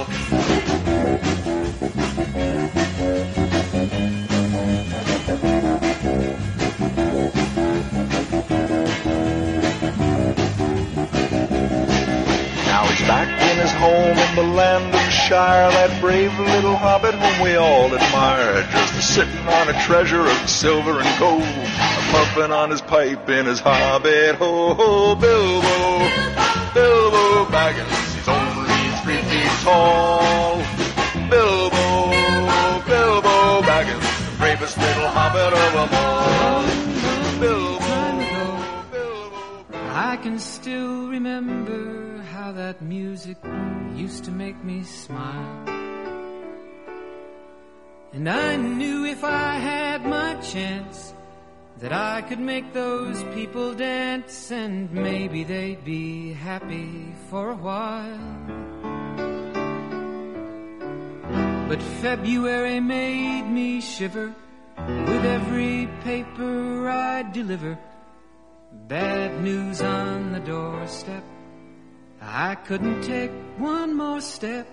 Back in his home in the land of Shire, that brave little hobbit whom we all admire, just sitting on a treasure of silver and gold, puffing on his pipe in his hobbit hole. Bilbo Baggins, he's only 3 feet tall. Bilbo Baggins, the bravest little hobbit of them all. I can still remember how that music used to make me smile. And I knew if I had my chance that I could make those people dance, and maybe they'd be happy for a while. But February made me shiver with every paper I deliver. Bad news on the doorstep. I couldn't take one more step.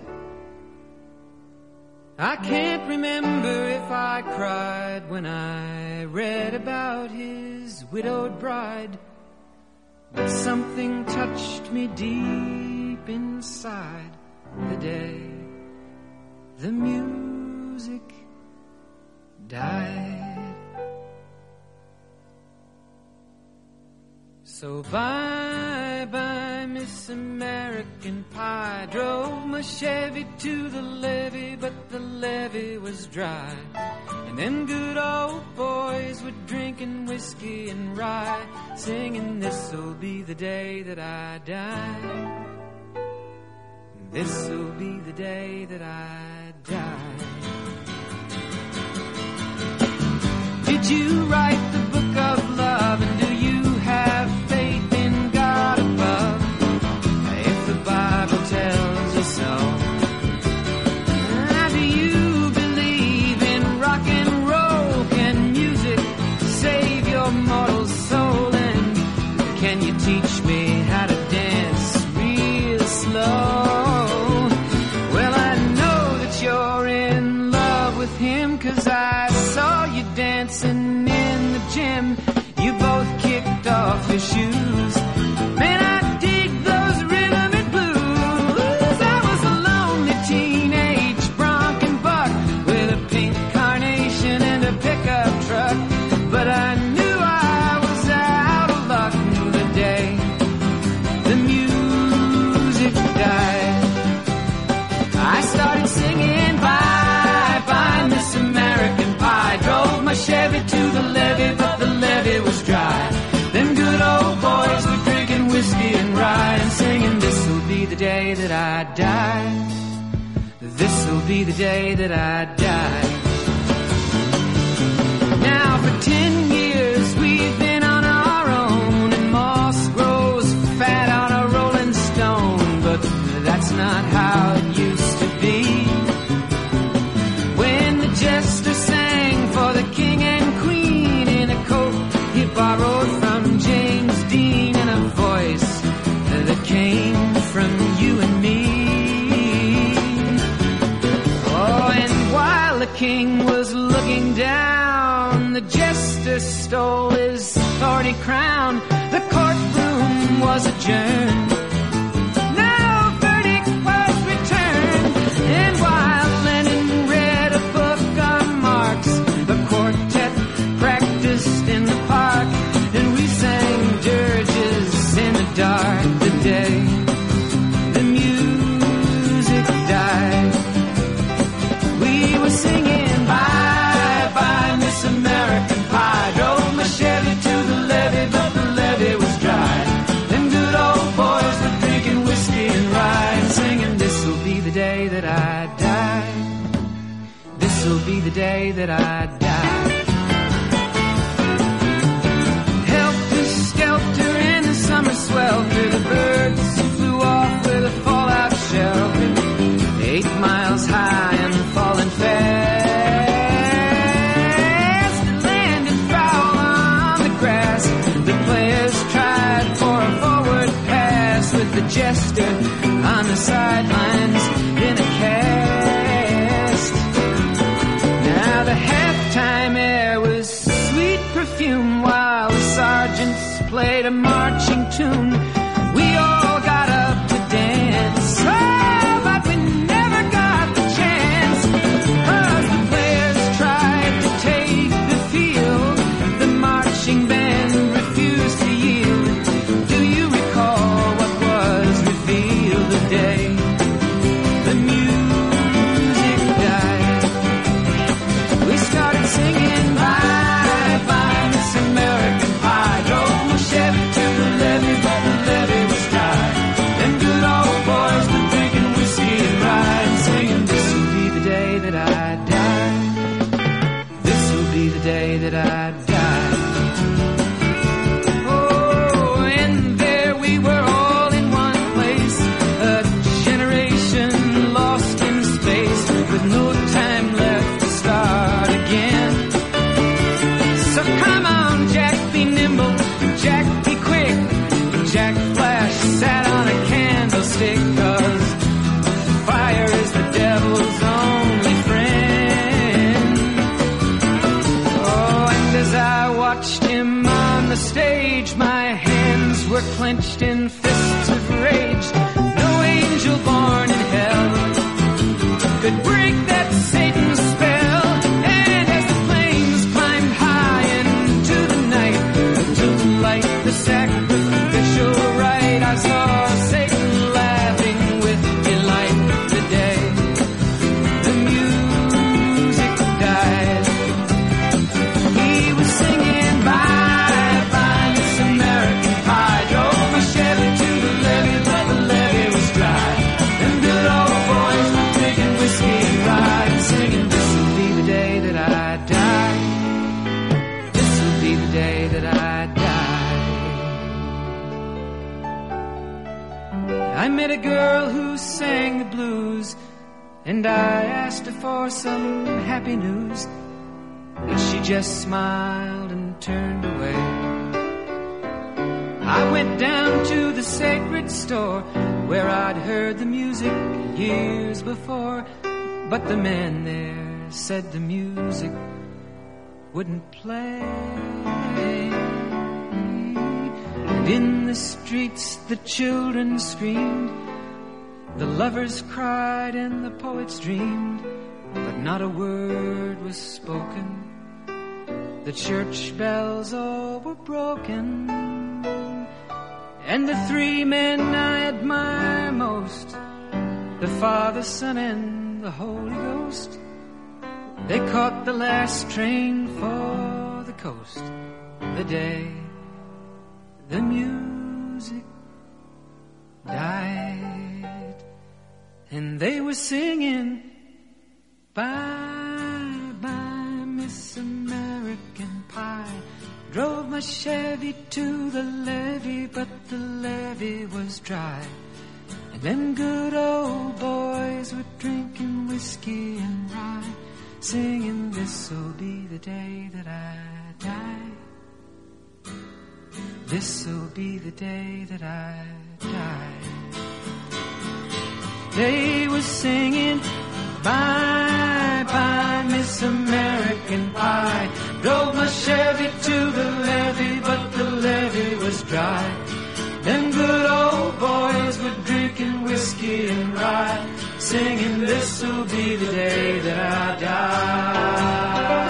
I can't remember if I cried when I read about his widowed bride, but something touched me deep inside the day the music died. So bye-bye, Miss American Pie. Drove my Chevy to the levee, but the levee was dry. And them good old boys were drinking whiskey and rye, singing, this'll be the day that I die. This'll be the day that I die. Did you write the book of love, and do you have faith in God above? If the Bible tells you so. Do you believe in rock and roll? Can music save your mortal soul? And can you teach me how to dance real slow? Well, I know that you're in love with him, 'cause I saw you dancing in the gym. You both kicked off your shoes. Man, I dig those rhythm and blues. I was a lonely teenage bronc and buck with a pink carnation and a pickup truck. But I knew I was out of luck the day the music died. I started singing bye-bye, Miss American Pie. Drove my Chevy to the levee, but the levee was dry. Them good old boys were drinking whiskey and rye and singing, this'll be the day that I die. This'll be the day that I die. Now for 10 years we've been on our own, and moss grows fat on a rolling stone. But that's not how it used to be. When the jester sang for the king and queen in a coat he borrowed from James Dean, and a voice that came from you and me. Oh, and while the king was looking down, the jester stole his thorny crown. The courtroom was adjourned. No verdict was returned. And while Lenin read a book on Marx, the quartet practiced in the park, and we sang dirges in the dark. The day the music died, we were singing bye bye Miss American Pie. Drove my Chevy to the levee, but the levee was dry. Them good old boys were drinking whiskey and rye, and singing, this'll be the day that I die. This'll be the day that I die. Helter skelter in the summer swelter, the birds flew off with a fallout shelter. 8 miles high and falling fast. It landed foul on the grass. The players tried for a forward pass, with the jester on the sidelines in a cast. Now the halftime air was sweet perfume, while the sergeants played a marching tune. We all got up to dance, oh, but we never got the chance, 'cause the players tried to take the field. The marching band refused to yield. Do you recall what was revealed the day the music died? We started singing bye bye Miss American Pie. Drove my Chevy to the levee, but the levee was dry. Them good old boys were drinking whiskey and rye, and singing, this'll be the day that I die. This'll be the day that I die. Oh, and there we were all in one place, a generation lost in space, with no time left to start again. So come on, Jack, be nimble, Jack, be quick. Jack Flash sat on a candlestick, 'cause fire is the devil's only friend. Oh, and as I watched him on the stage, my hands were clenched in fists of rage. No angel born in hell could break that Satan's spell. And as the flames climbed high into the night, to light the sacrificial rite, I saw Satan laughing with delight. The day the music died, he was singing bye bye Miss American Pie. Drove my Chevy to the levee, but the levee was dry. Them good old boys were drinking whiskey and rye, and singing, this'll be the day that I die. This'll be the day that I die. I met a girl who sang the blues, and I asked her for some happy news, but she just smiled and turned away. I went down to the sacred store, where I'd heard the music years before, but the man there said the music wouldn't play. And in the streets the children screamed, the lovers cried and the poets dreamed, but not a word was spoken. The church bells all were broken. And the 3 men I admire most, the Father, Son, and the Holy Ghost, they caught the last train for the coast. The day the music died, and they were singing bye bye Miss American Pie. Drove my Chevy to the levee, but the levee was dry. And them good old boys were drinking whiskey and rye, singing, this'll be the day that I die. This'll be the day that I die. They were singing bye bye Miss American Pie. Drove my Chevy to the levee, but the levee was dry. Them good old boys were drinking whiskey and rye, singing, this'll be the day that I die.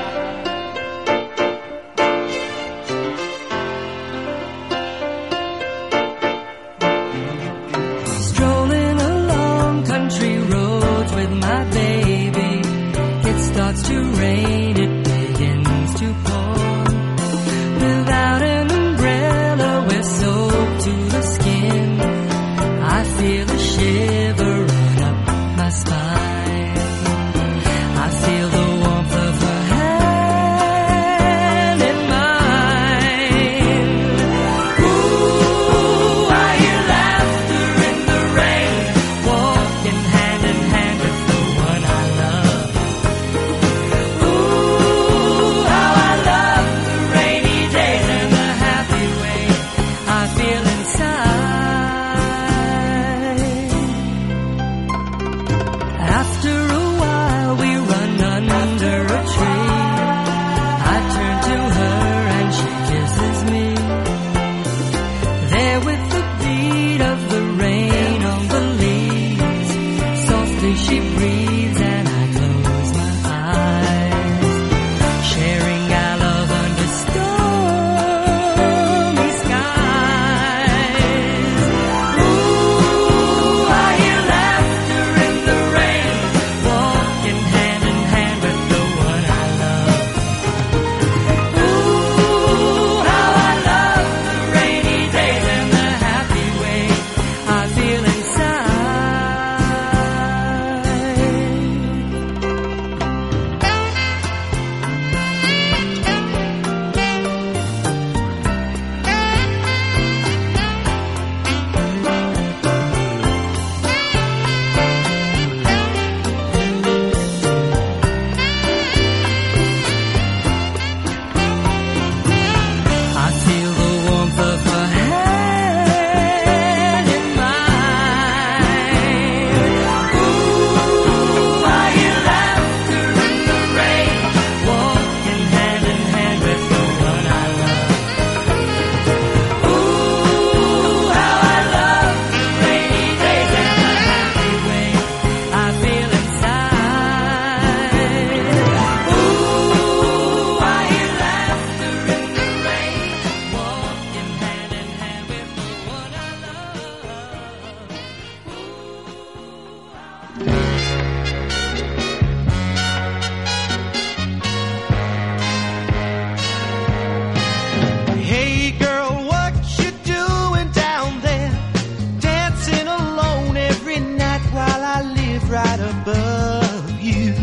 Strolling along country roads with my baby, it starts to rain, it begins to pour. Without an umbrella, we're soaked to the skin. I feel a shiver run up my spine. I feel the warmth of her hand in mine. Ooh, I hear laughter in the rain, walking hand in hand with the one I love. Ooh, how I love the rainy days and the happy way I feel inside. After a while we run under a tree. I turn to her and she kisses me. There with the beat of the rain on the leaves, softly she breathes and I close my eyes, sharing our love under stormy skies. Ooh, I hear laughter in the rain, walking hand in hand with the one I love. Ooh, how I love the rainy days and the happy way I feel inside. I feel the warmth of her hand in mine. Ooh, I hear laughter in the rain, walking hand in hand with the one I love. Ooh, how I love the rainy days and the happy way I feel inside. Ooh, I hear laughter in the rain, walking hand in hand with the one I Hey girl, what you doing down there? Dancing alone every night while I live right above you.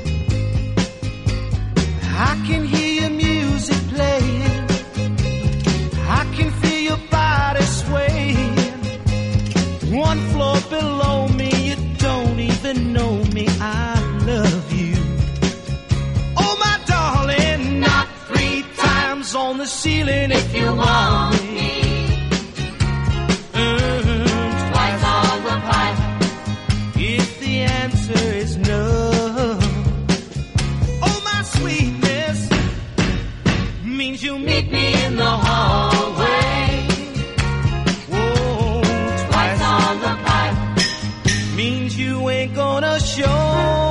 I can hear your music playing, I can feel your body swaying. One floor below me, you don't even know me, I love you. Oh my darling, knock 3 times on the ceiling if you want me. Twice on the pipe if the answer is no. Oh my sweetness means you meet me in the hallway. Whoa, twice on the pipe means you ain't gonna show.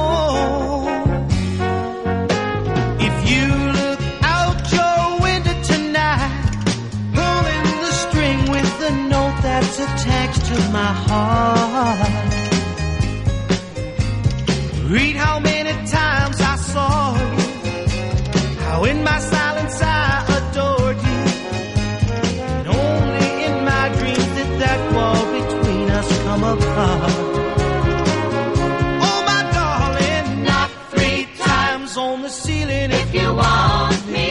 If you look out your window tonight, pulling the string with the note that's attached to my heart, read how many times I saw you, how in my silence I adored you, and only in my dreams did that wall between us come apart. Oh my darling, knock 3 times on the ceiling if you want me.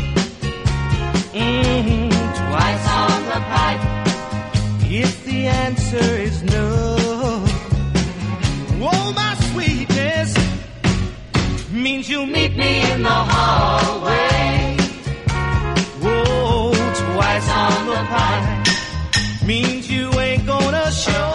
Twice on the pipe if the answer is no. Oh my sweetness means you meet me in the hallway. Whoa, twice on the pipe means you ain't gonna show.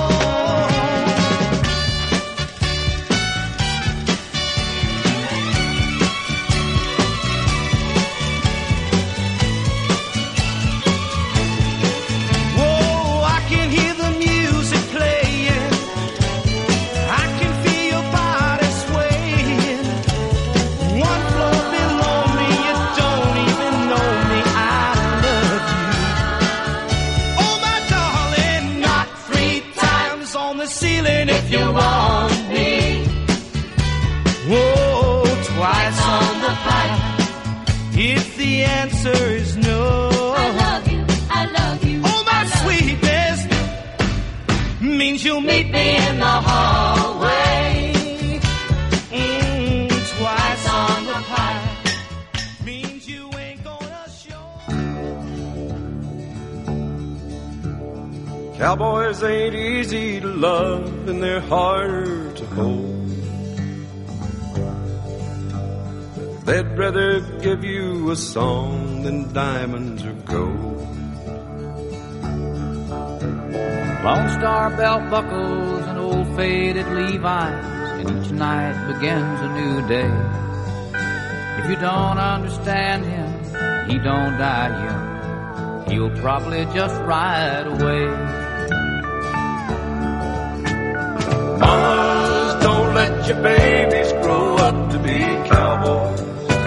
answer is no. I love you, I love you. Oh, my sweetness means you'll meet me in the hallway. Twice on the pie means you ain't gonna show. Cowboys ain't easy to love and they're harder to hold. They'd rather give you a song than diamonds or gold. Lone Star belt buckles and old faded Levi's, and each night begins a new day. If you don't understand him, he don't die young. He'll probably just ride away. Mamas, don't let your babies grow up to be cowboys.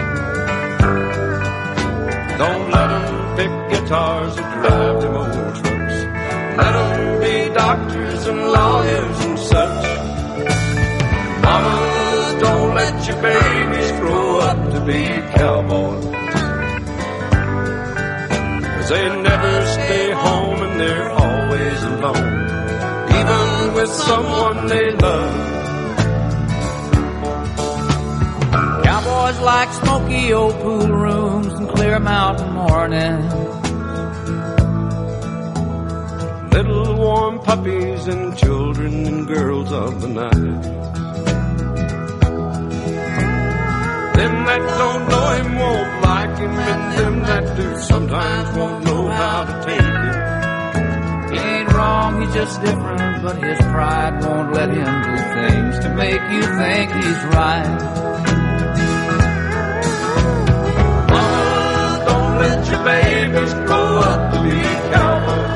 Don't let them pick guitars or drive them old trucks. Let them be doctors and lawyers and such. Mamas, don't let your babies grow up to be cowboys. 'Cause they never stay home and they're always alone, even with someone they love. Cowboys like smoky old pool rooms and clear mountain mornings. Little warm puppies and children and girls of the night. Them that don't know him won't like him, and them that do sometimes won't know how to take it. He ain't wrong, he's just different, but his pride won't let him do things to make you think he's right. Mama, don't let your babies grow up to be cowboys.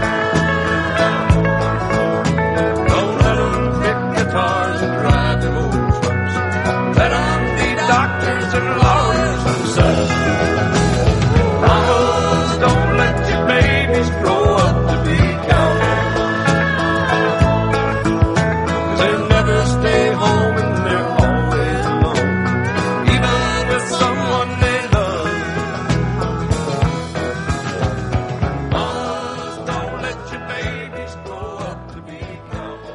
Don't let them pick guitars and drive them old trucks. Let them be doctors and lawyers and such. Mamas, don't let your babies grow up to be cowboys. 'Cause they never stay home and they're always alone, even with someone they love. Mamas, don't let your babies grow up to be cowboys.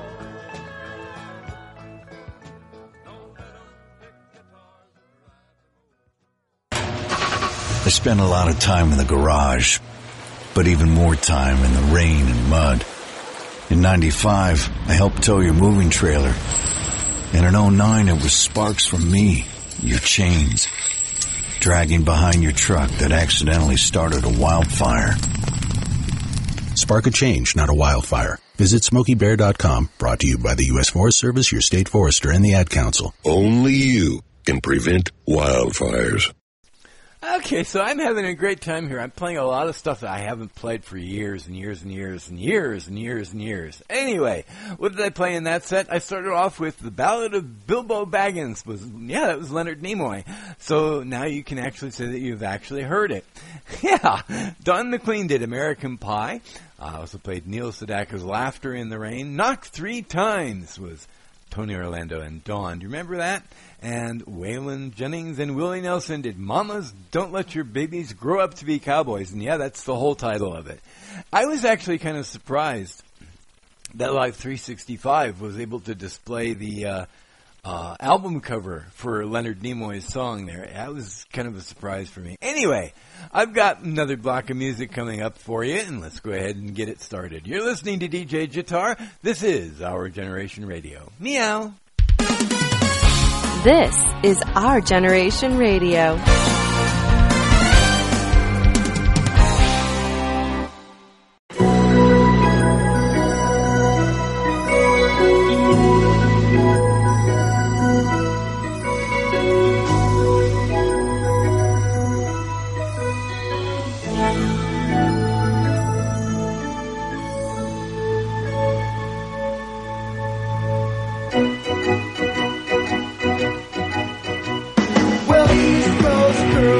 I spent a lot of time in the garage, but even more time in the rain and mud. In 95, I helped tow your moving trailer. And in 09, it was sparks from me, your chains, dragging behind your truck that accidentally started a wildfire. Spark a change, not a wildfire. Visit SmokeyBear.com, brought to you by the U.S. Forest Service, your state forester, and the Ad Council. Only you can prevent wildfires. Okay, so I'm having a great time here. I'm playing a lot of stuff that I haven't played for years and years and years and years and years and years. Anyway, what did I play in that set? I started off with The Ballad of Bilbo Baggins. That was Leonard Nimoy. So now you can actually say that you've actually heard it. Yeah, Don McLean did American Pie. I also played Neil Sedaka's Laughter in the Rain. Knocked 3 Times was Tony Orlando and Dawn. Do you remember that? And Waylon Jennings and Willie Nelson did Mamas, Don't Let Your Babies Grow Up to Be Cowboys. And yeah, that's the whole title of it. I was actually kind of surprised that Live 365 was able to display the album cover for Leonard Nimoy's song there. That was kind of a surprise for me. Anyway, I've got another block of music coming up for you, and let's go ahead and get it started. You're listening to DJ Jitar. This is Our Generation Radio. Meow. This is Our Generation Radio. Well, East Coast girls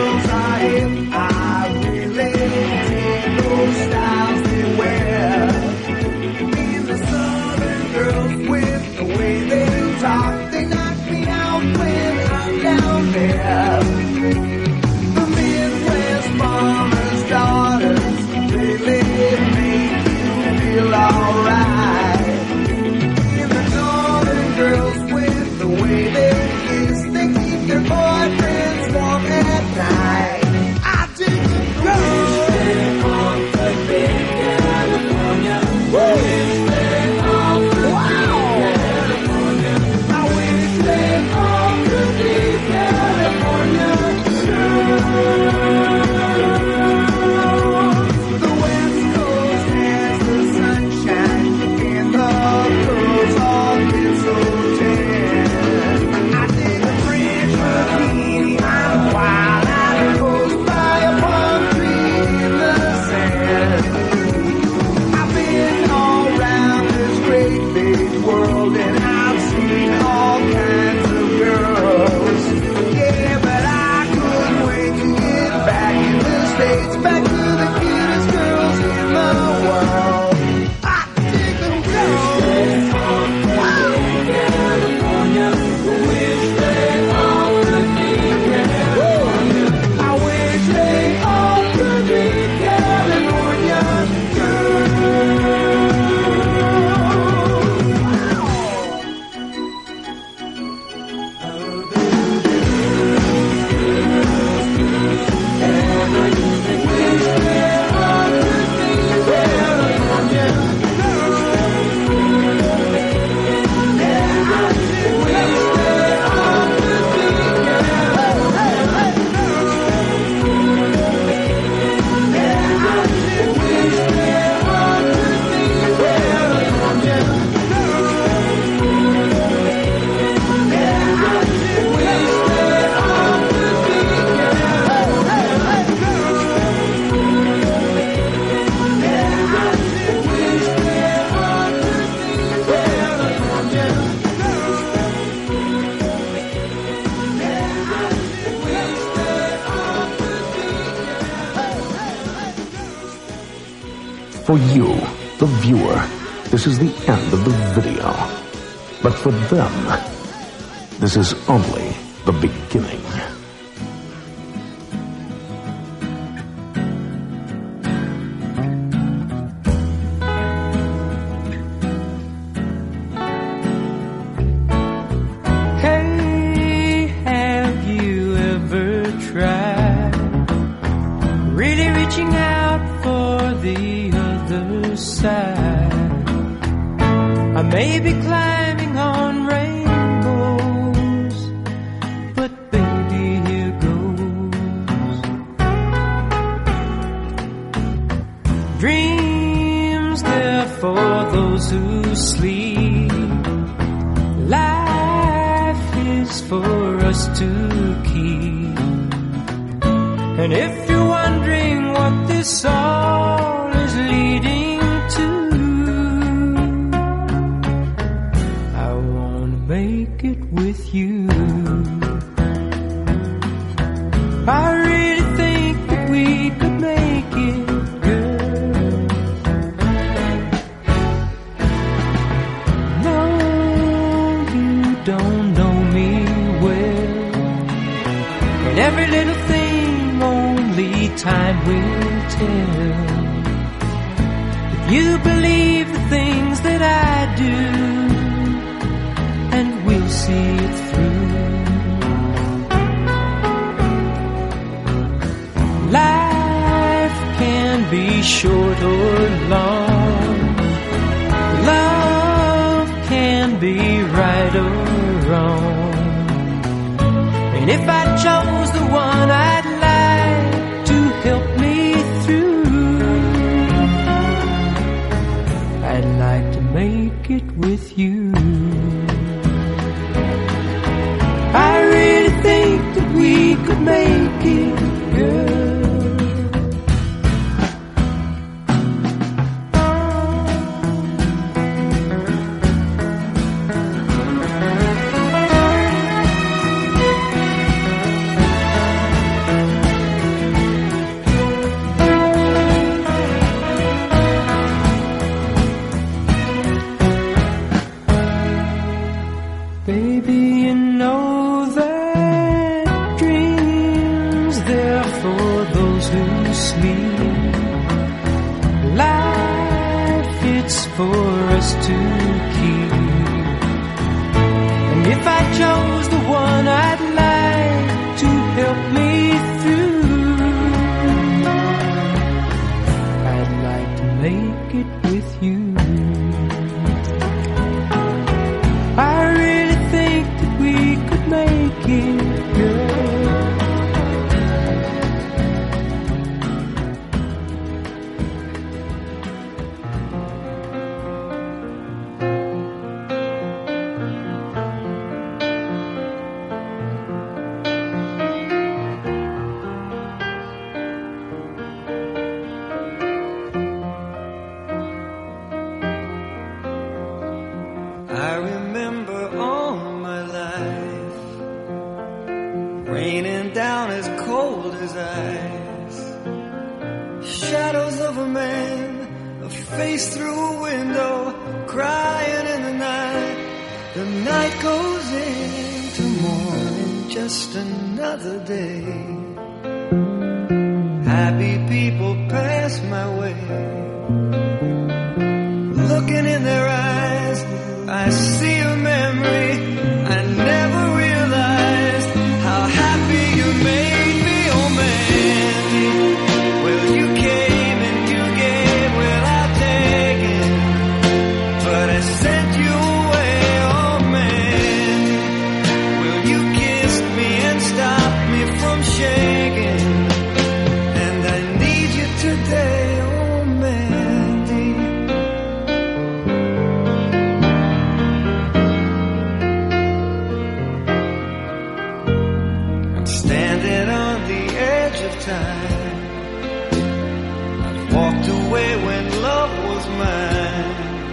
dates back to the cutest girls in the world. I dig them girls. California, wish they all could be California. I wish they all could be California For you, the viewer, this is the end of the video. But for them, this is only the beginning. Hey, have you ever tried really reaching out for the other side? I may be climbing on rainbows, but baby, here goes. Dreams, they're for those who sleep. Life is for us to keep. And if you're wondering what this all is leading to, I wanna make it with you. I really think that we could make it, girl. No, you don't know me well, and every little thing only time will tell. If you believe the things that I do, and we'll see it through. Life can be short or long. Love can be right or wrong. And if I chose the one I'd like to help me through, I'd like to make it with you. I really think that we could make it, girl. Baby, you know that dreams, they're for those who sleep. Life, it's for us to keep. And if I chose the one I'd like to help me through, I'd like to make it with you. I really think that we could make it, girl. I remember all my life raining down as cold as ice. shadows of a man, a face through a window, crying in the night. The night goes into morning, just another day. Happy people pass my way. Looking in their eyes, I see a memory. I never realized how happy you made me, oh Mandy. Well, you came and you gave without taking, but I sent you away, oh Mandy. Well, you kissed me and stopped me from shaking, and I need you today, oh Mandy. I'm standing on the edge of time. I've walked away when love was mine.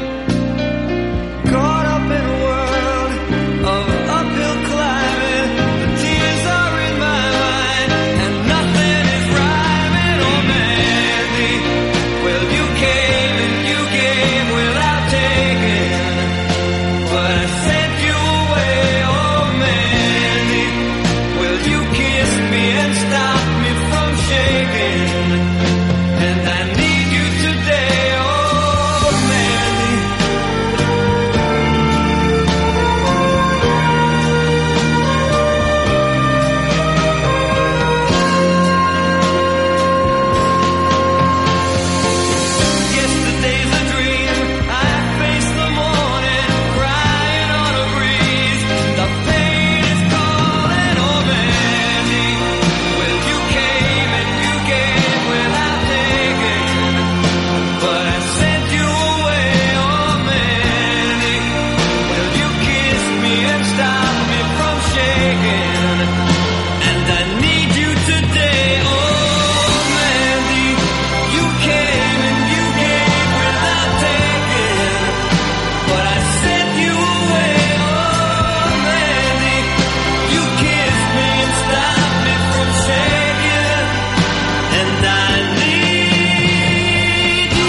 Caught up in a world of uphill climbing. The tears are in my mind, and nothing is rhyming, oh Mandy. Well, you came and you gave without taking, but I sent you away, oh Mandy. Well, you kissed me and stopped me from shaking, and I need you today, oh Mandy. Yesterday's a dream. I face the morning, crying on a breeze. The pain is calling, oh Mandy. Well, you came and you gave without taking, but I sent you away, oh Mandy. Well, you kissed me and stopped me from shaking, and I need you today, oh Mandy. You came and you gave without taking, but I sent you away, oh Mandy. You kissed me and stopped me from shaking, and I need you.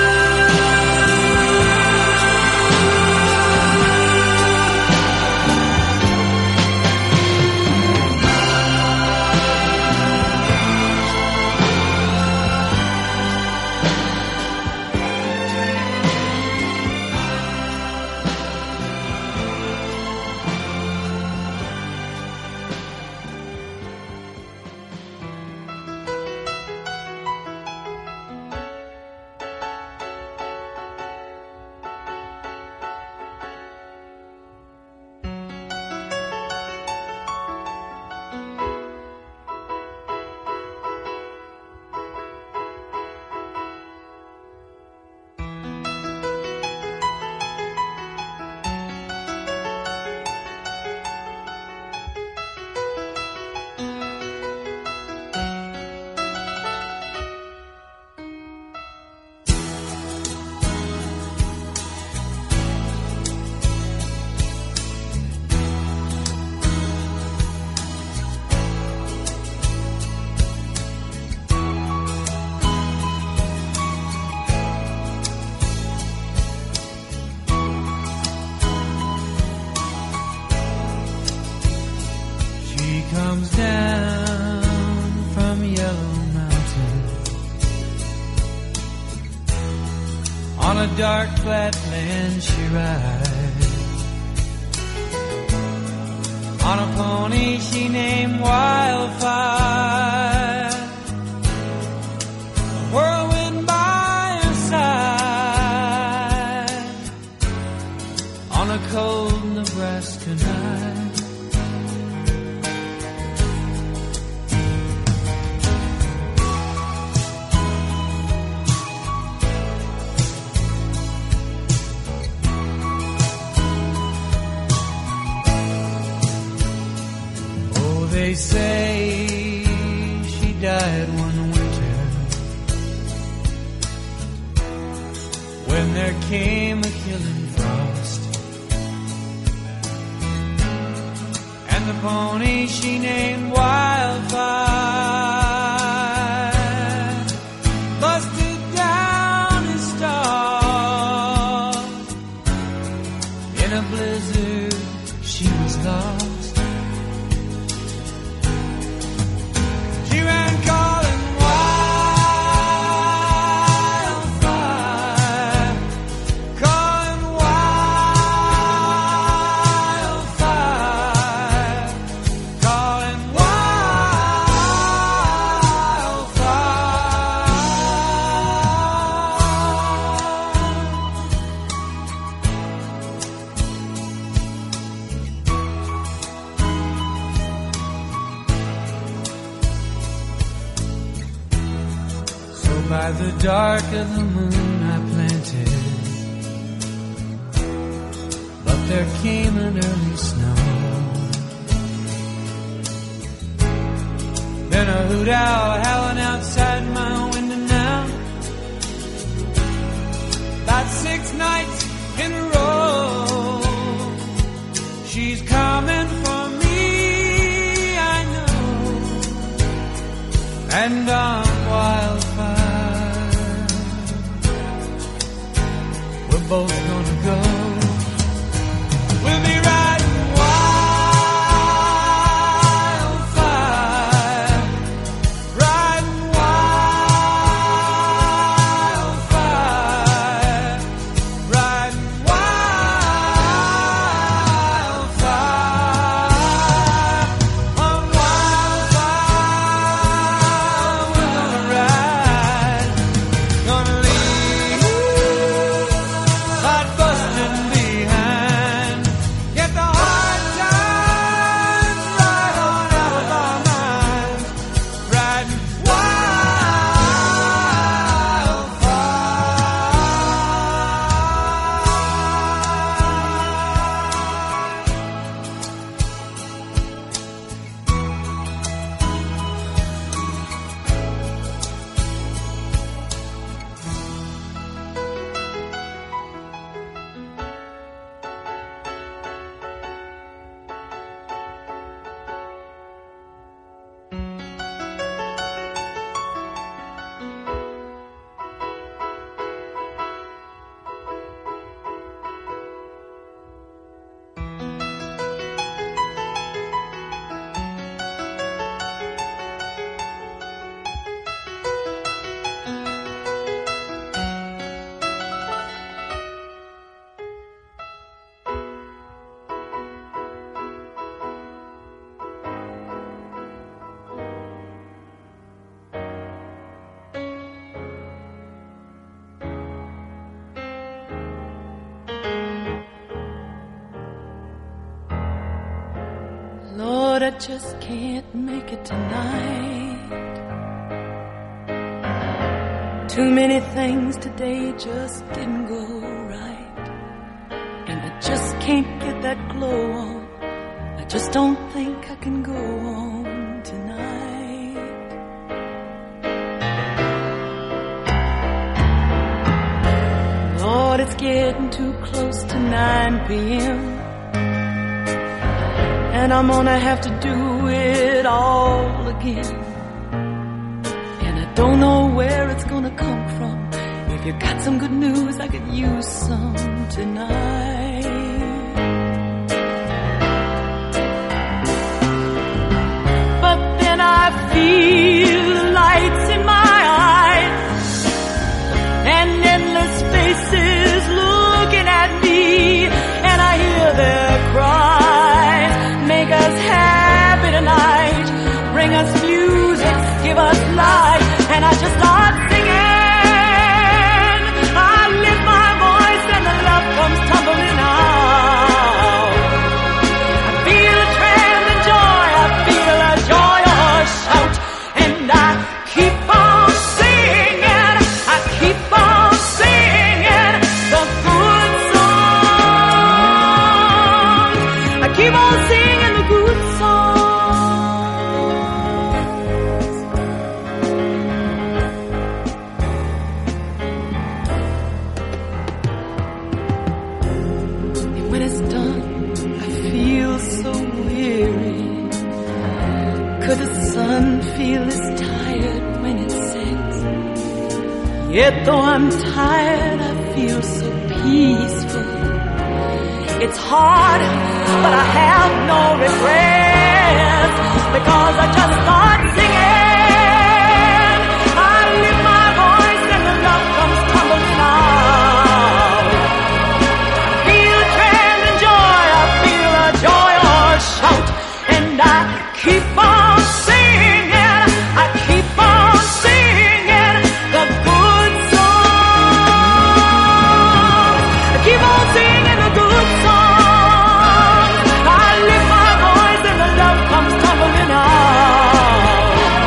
She comes down from Yellow Mountain on a dark flatland. She rides on a pony she named Wildfire. A whirlwind by her side on a cold Nebraska night. They say she died one winter when there came a killing frost, and the pony she named Wildfire. But By the dark of the moon I planted, but there came an early snow. Then a hoot owl howling outside my window now. About 6 nights in a row, she's coming for me, I know. And on wildfire, we're both gonna go. We'll be riding wildfire, riding wildfire, riding wildfire. On wildfire, we're gonna ride, gonna leave hot busting behind. Get the hard times right on out of our minds. Riding Lord, I just can't make it tonight. Too many things today just didn't go right. And I just can't get that glow on. I just don't think I can go on tonight. Lord, it's getting too close to 9 p.m. And I'm gonna have to do it all again. And I don't know where it's gonna come from. If you got some good news, I could use some tonight. But then I feel the lights in my eyes and endless faces looking at me, and I hear their cries. Make us happy tonight, bring us music, give us life, and I just start singing. I lift my voice and the love comes tumbling out. I feel a trend of joy, I feel a joyous shout, and I keep on singing, I keep on singing the good songs. I keep on singing the good songs. And when it's done, I feel so weary. Could the sun feel as tired when it sets? Yet though I'm tired, I feel so peaceful. It's hard, but I have no regrets, because I just start singing. I lift my voice and the love comes tumbling out. I feel a trend and joy, I feel a joyous shout, and I keep on singing, I keep on singing the good songs. I keep on singing the good songs. I lift my voice and the love comes tumbling out.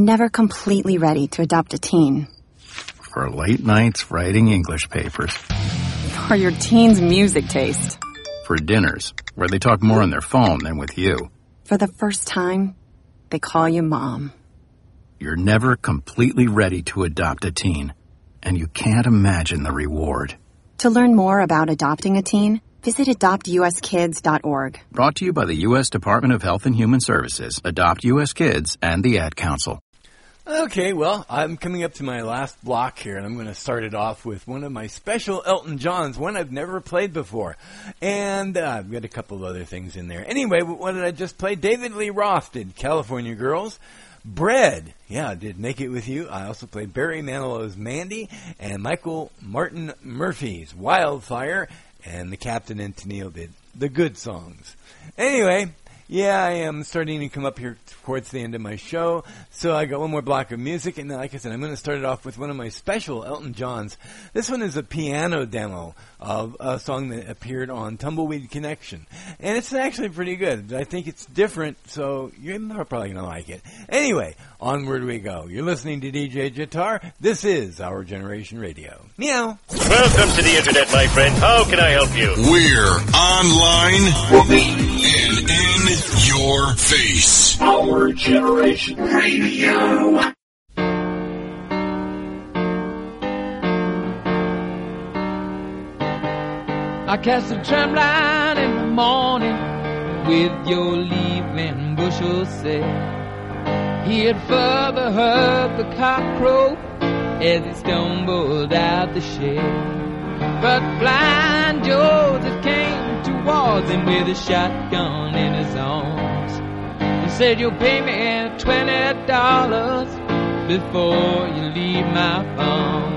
never completely ready to adopt a teen. For late nights writing English papers. For your teen's music taste. For dinners, where they talk more on their phone than with you. For the first time, they call you Mom. You're never completely ready to adopt a teen, and you can't imagine the reward. To learn more about adopting a teen, visit adoptuskids.org. Brought to you by the U.S. Department of Health and Human Services, Adopt U.S. Kids, and the Ad Council. Okay, well, I'm coming up to my last block here, and I'm going to start it off with one of my special Elton Johns, one I've never played before. And I've got a couple of other things in there. Anyway, what did I just play? David Lee Roth did California Girls. Bread, yeah, I did Make It With You. I also played Barry Manilow's Mandy and Michael Martin Murphy's Wildfire, and the Captain and Tennille did The Good Songs. Anyway, yeah, I am starting to come up here towards the end of my show, so I got one more block of music, and like I said, I'm going to start it off with one of my special Elton Johns. This one is a piano demo of a song that appeared on Tumbleweed Connection, and it's actually pretty good. I think it's different, so you're probably going to like it. Anyway, onward we go. You're listening to DJ Jitar. This is Our Generation Radio. Meow. Welcome to the Internet, my friend. How can I help you? We're online and in your face. Our Generation Radio. I cast a tram line in the morning with your leaving bushel said. He had further heard the cock crow as he stumbled out the shed. But blind Joseph came towards him with a shotgun in his arms. He said, "You'll pay me $20 before you leave my farm."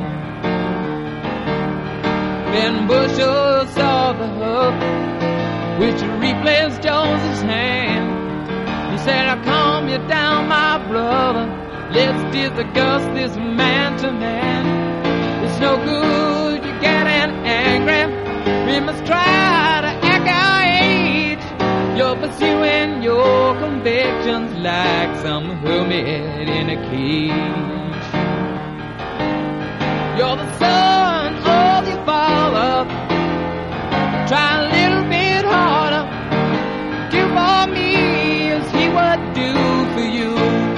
Then Bushel saw the hook which replaced Joseph's hand. He said, "I'll calm you down, my brother. Let's discuss this man to man. It's no good you getting angry. We must try to act our age. You're pursuing your convictions like some hermit in a cage. You're the son of your father. Try a little bit harder. Do for me as he would do for you.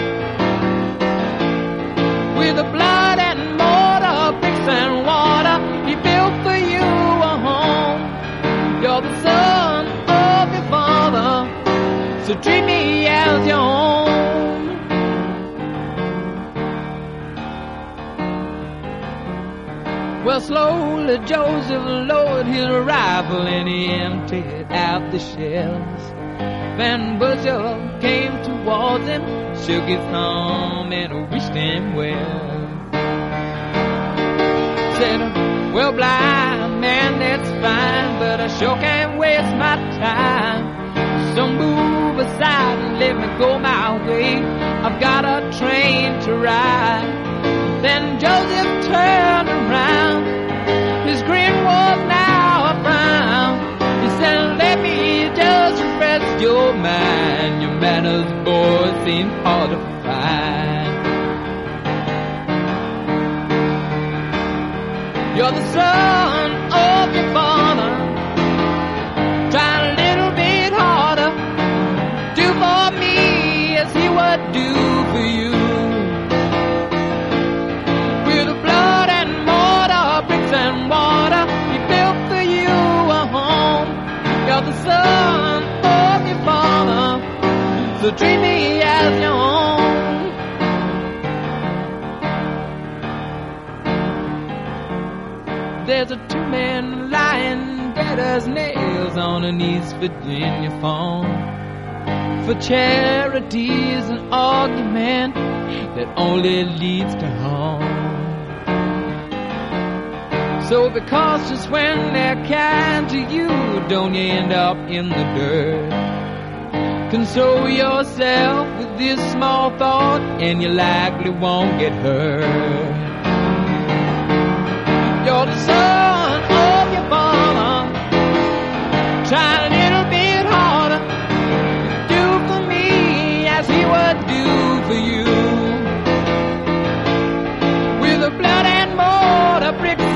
With the blood and mortar, bricks and water, he built for you a home. You're the son of your father, so treat me as your own. Well, slowly Joseph lowered his rifle and he emptied out the shells. Van Bushel came towards him, shook his arm and wished him well. Said, "Well, blind man, that's fine, but I sure can't waste my time. So move aside and let me go my way. I've got a train to ride." Then Joseph turned around. His grin was now a frown. He said, "Let me just rest your mind. Your manners, boy, seem hard to find. You're the son of your father. Try a little bit harder. Do for me as he would do for you. With the blood and mortar, bricks and water, he built for you a home. You're the son of your father, so treat me as your own." There's a two-man lying dead as nails on an East Virginia farm. For charity is an argument that only leads to harm. So be cautious when they're kind to you, don't you end up in the dirt. Console yourself with this small thought and you likely won't get hurt. You're the son of your father. Try a little bit harder. Do for me as he would do for you.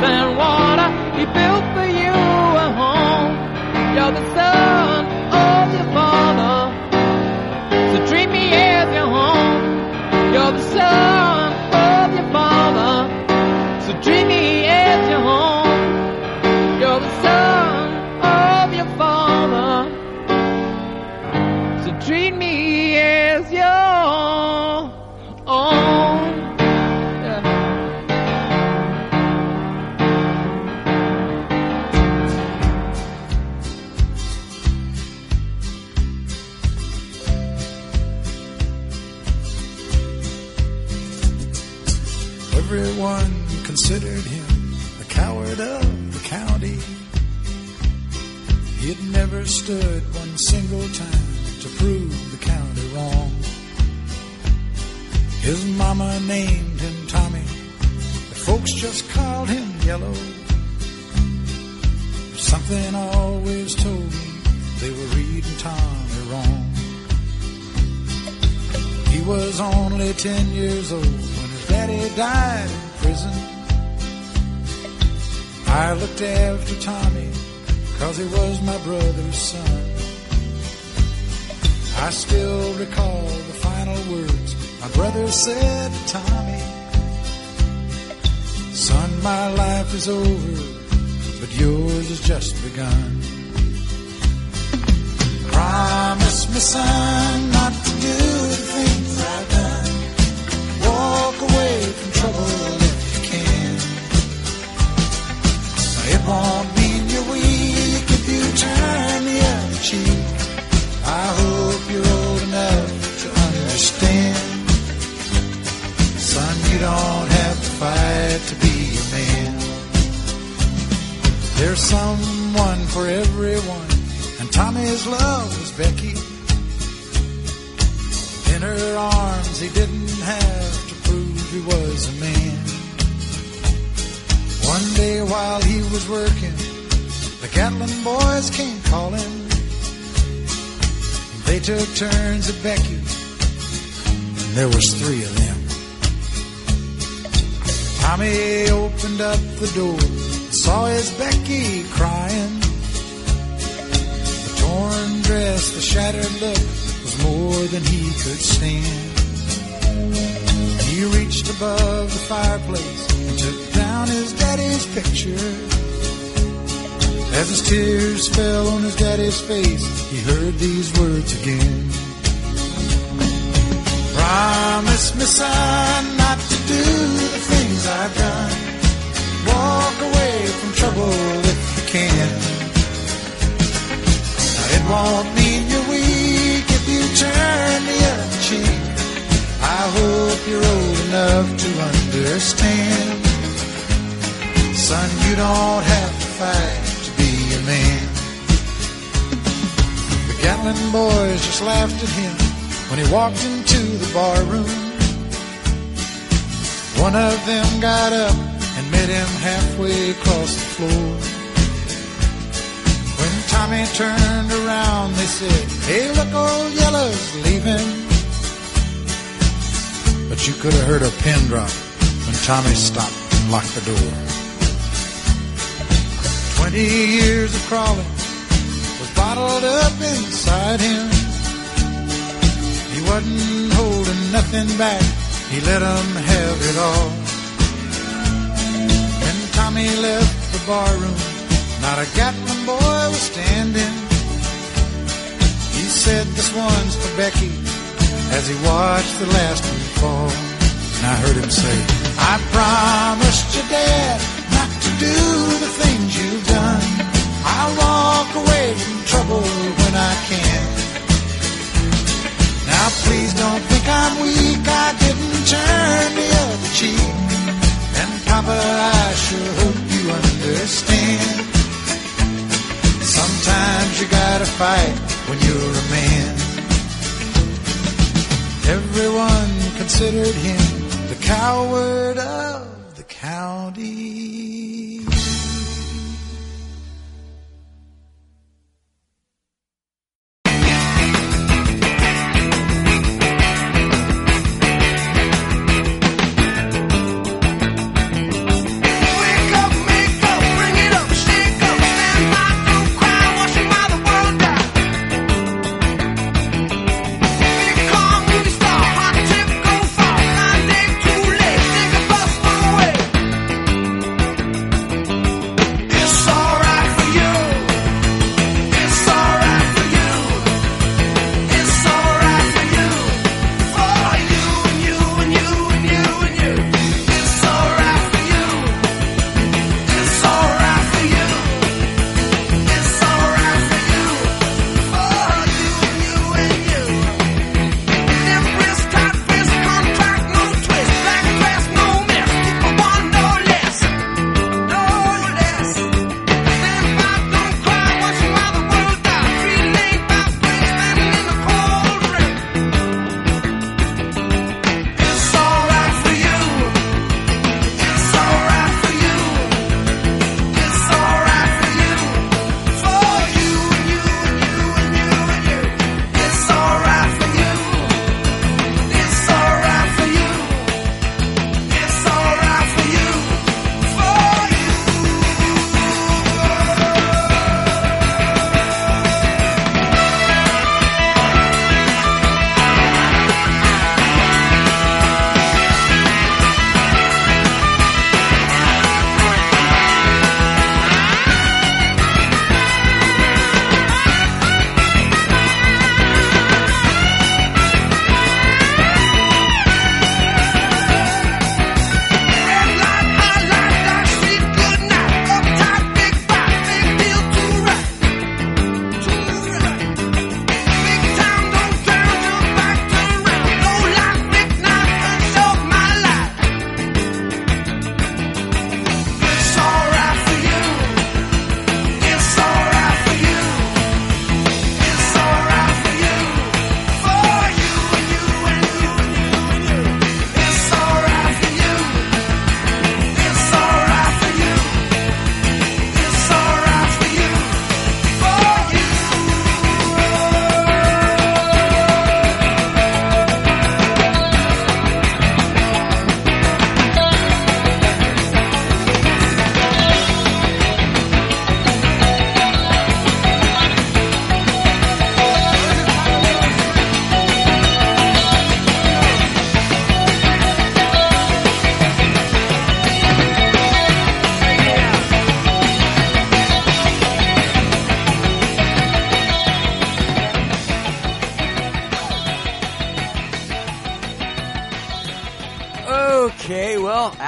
and water. He built for you a home. You're the son of your father, so treat me as your home. You're the son of your father, so treat me as your home. You're the son of your father, so treat me as your own. Everyone considered him the coward of the county. He had never stood one single time to prove the county wrong. His mama named him Tommy, but folks just called him Yellow. But something always told me they were reading Tommy wrong. He was only 10 years old when his daddy died in prison. I looked after Tommy 'cause he was my brother's son. I still recall the final words my brother said to Tommy. Son, my life is over, but yours has just begun. Promise me, son, not to do the things I've done. Walk away from trouble if you can. It won't mean you're weak if you turn the other cheek. I hope you're old enough to understand. Son, you don't have to fight to be a man. There's someone for everyone, and Tommy's love was Becky. In her arms he didn't have to prove he was a man. One day while he was working, the Gatlin boys came calling. They took turns at Becky, and there was 3 of them. Tommy opened up the door, saw his Becky crying. The torn dress, the shattered look was more than he could stand. He reached above the fireplace and took down his daddy's picture. As his tears fell on his daddy's face, he heard these words again. Promise me, son, not to do the things I've done. Walk away from trouble if you can. Now, it won't mean you're weak if you turn the other cheek. I hope you're old enough to understand. Son, you don't have to fight to be a man. The Gatlin boys just laughed at him when he walked into the bar room. One of them got up and met him halfway across the floor. When Tommy turned around, they said, "Hey, look, old Yellow's leaving." But you could have heard a pin drop when Tommy stopped and locked the door. 20 years of crawling was bottled up inside him. He wasn't holding nothing back, he let them have it all. When Tommy left the barroom, not a Gatlin boy was standing. He said, "This one's for Becky," as he watched the last one fall. And I heard him say, "I promised your dad not to do the things you've done. I'll walk away from trouble when I can. Now please don't think I'm weak, I didn't turn the other cheek. And Papa, I sure hope you understand. Sometimes you gotta fight when you're a man." Everyone considered him the coward of the county. Wake up, man.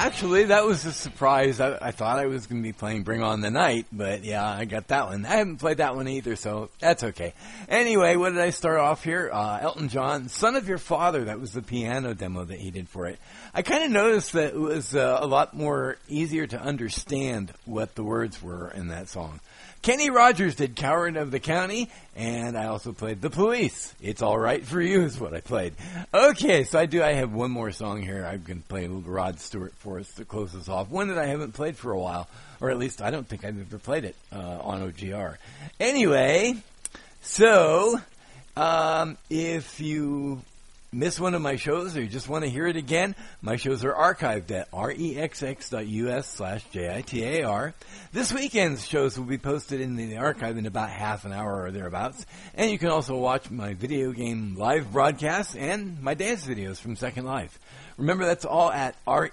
actually, that was a surprise. I thought I was going to be playing Bring On the Night, but yeah, I got that one. I haven't played that one either, so that's okay. Anyway, what did I start off here? Elton John, Son of Your Father. That was the piano demo that he did for it. I kind of noticed that it was a lot more easier to understand what the words were in that song. Kenny Rogers did Coward of the County, and I also played The Police. It's All Right for You is what I played. Okay, so I have one more song here. I'm going to play a little Rod Stewart for us to close us off. One that I haven't played for a while, or at least I don't think I've ever played it on OGR. Anyway, so if you miss one of my shows or you just want to hear it again, my shows are archived at rexx.us/JITAR. This weekend's shows will be posted in the archive in about half an hour or thereabouts. And you can also watch my video game live broadcasts and my dance videos from Second Life. Remember, that's all at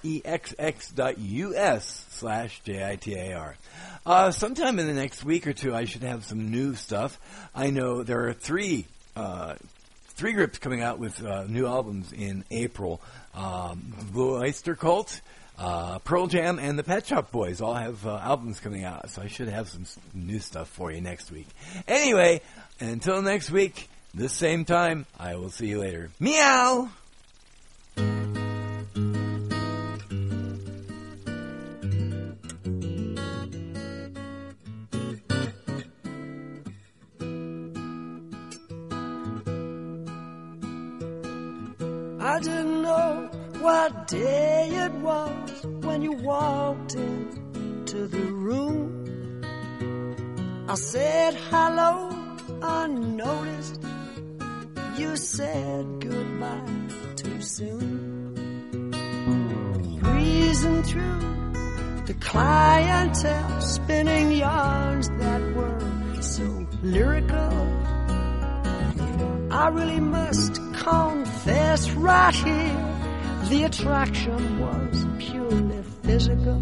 rexx.us/JITAR. Sometime in the next week or two, I should have some new stuff. I know there are three groups coming out with new albums in April. Blue Oyster Cult, Pearl Jam, and the Pet Shop Boys all have albums coming out, so I should have some new stuff for you next week. Anyway, until next week, this same time, I will see you later. Meow! I didn't know what day it was when you walked into the room. I said hello unnoticed. You said goodbye too soon. Breezing through the clientele, spinning yarns that were so lyrical. I really must confess right here, the attraction was purely physical.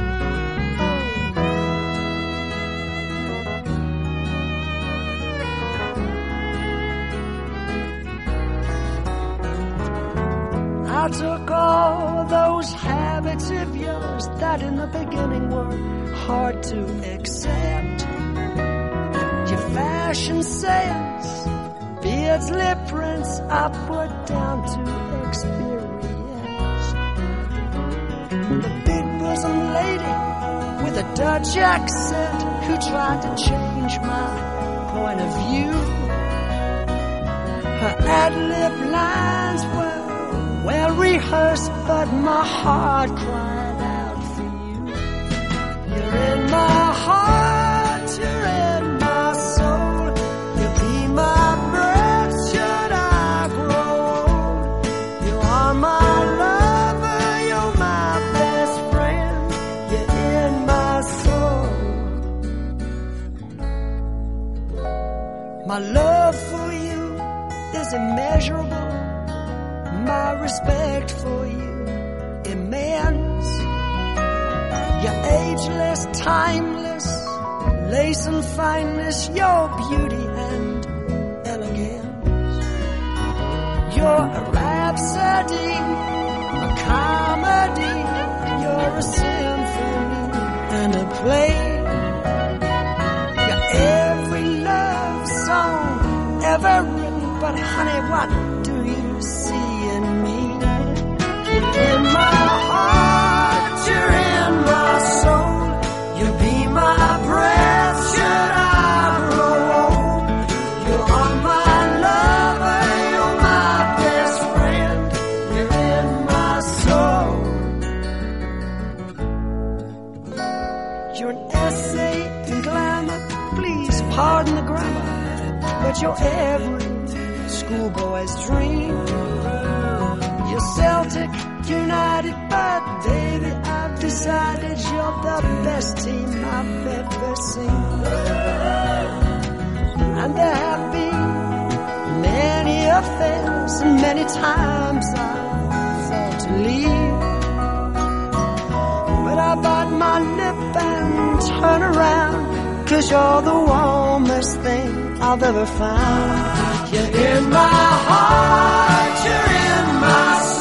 I took all those habits of yours that in the beginning were hard to accept. Your fashion sense, beards, lip prints, I put down to experience. The big bosom lady with a Dutch accent who tried to change my point of view. Her ad-lib lines were well rehearsed, but my heart cried out for you. You're in my heart, you're in my soul. You be my breath should I grow old. You are my lover, you're my best friend. You're in my soul. My love for you is immeasurable. My respect for you immense. You're ageless, timeless, lace and fineness, your beauty and elegance. You're a rhapsody, a comedy, you're a symphony and a play. You're every love song ever written, but honey, what do you see in me? You're in my heart, you're in my soul. You be my breath should I grow old. You are my lover, you're my best friend. You're in my soul. You're an essay in glamour, please pardon the grammar, but you're every schoolboy's dream. You're Celtic United, but baby, I've decided you're the best team I've ever seen. And there have been many affairs, and many times I thought to leave, but I bite my lip and turn around, 'cause you're the warmest thing I've ever found. You're in my heart, you're in my soul.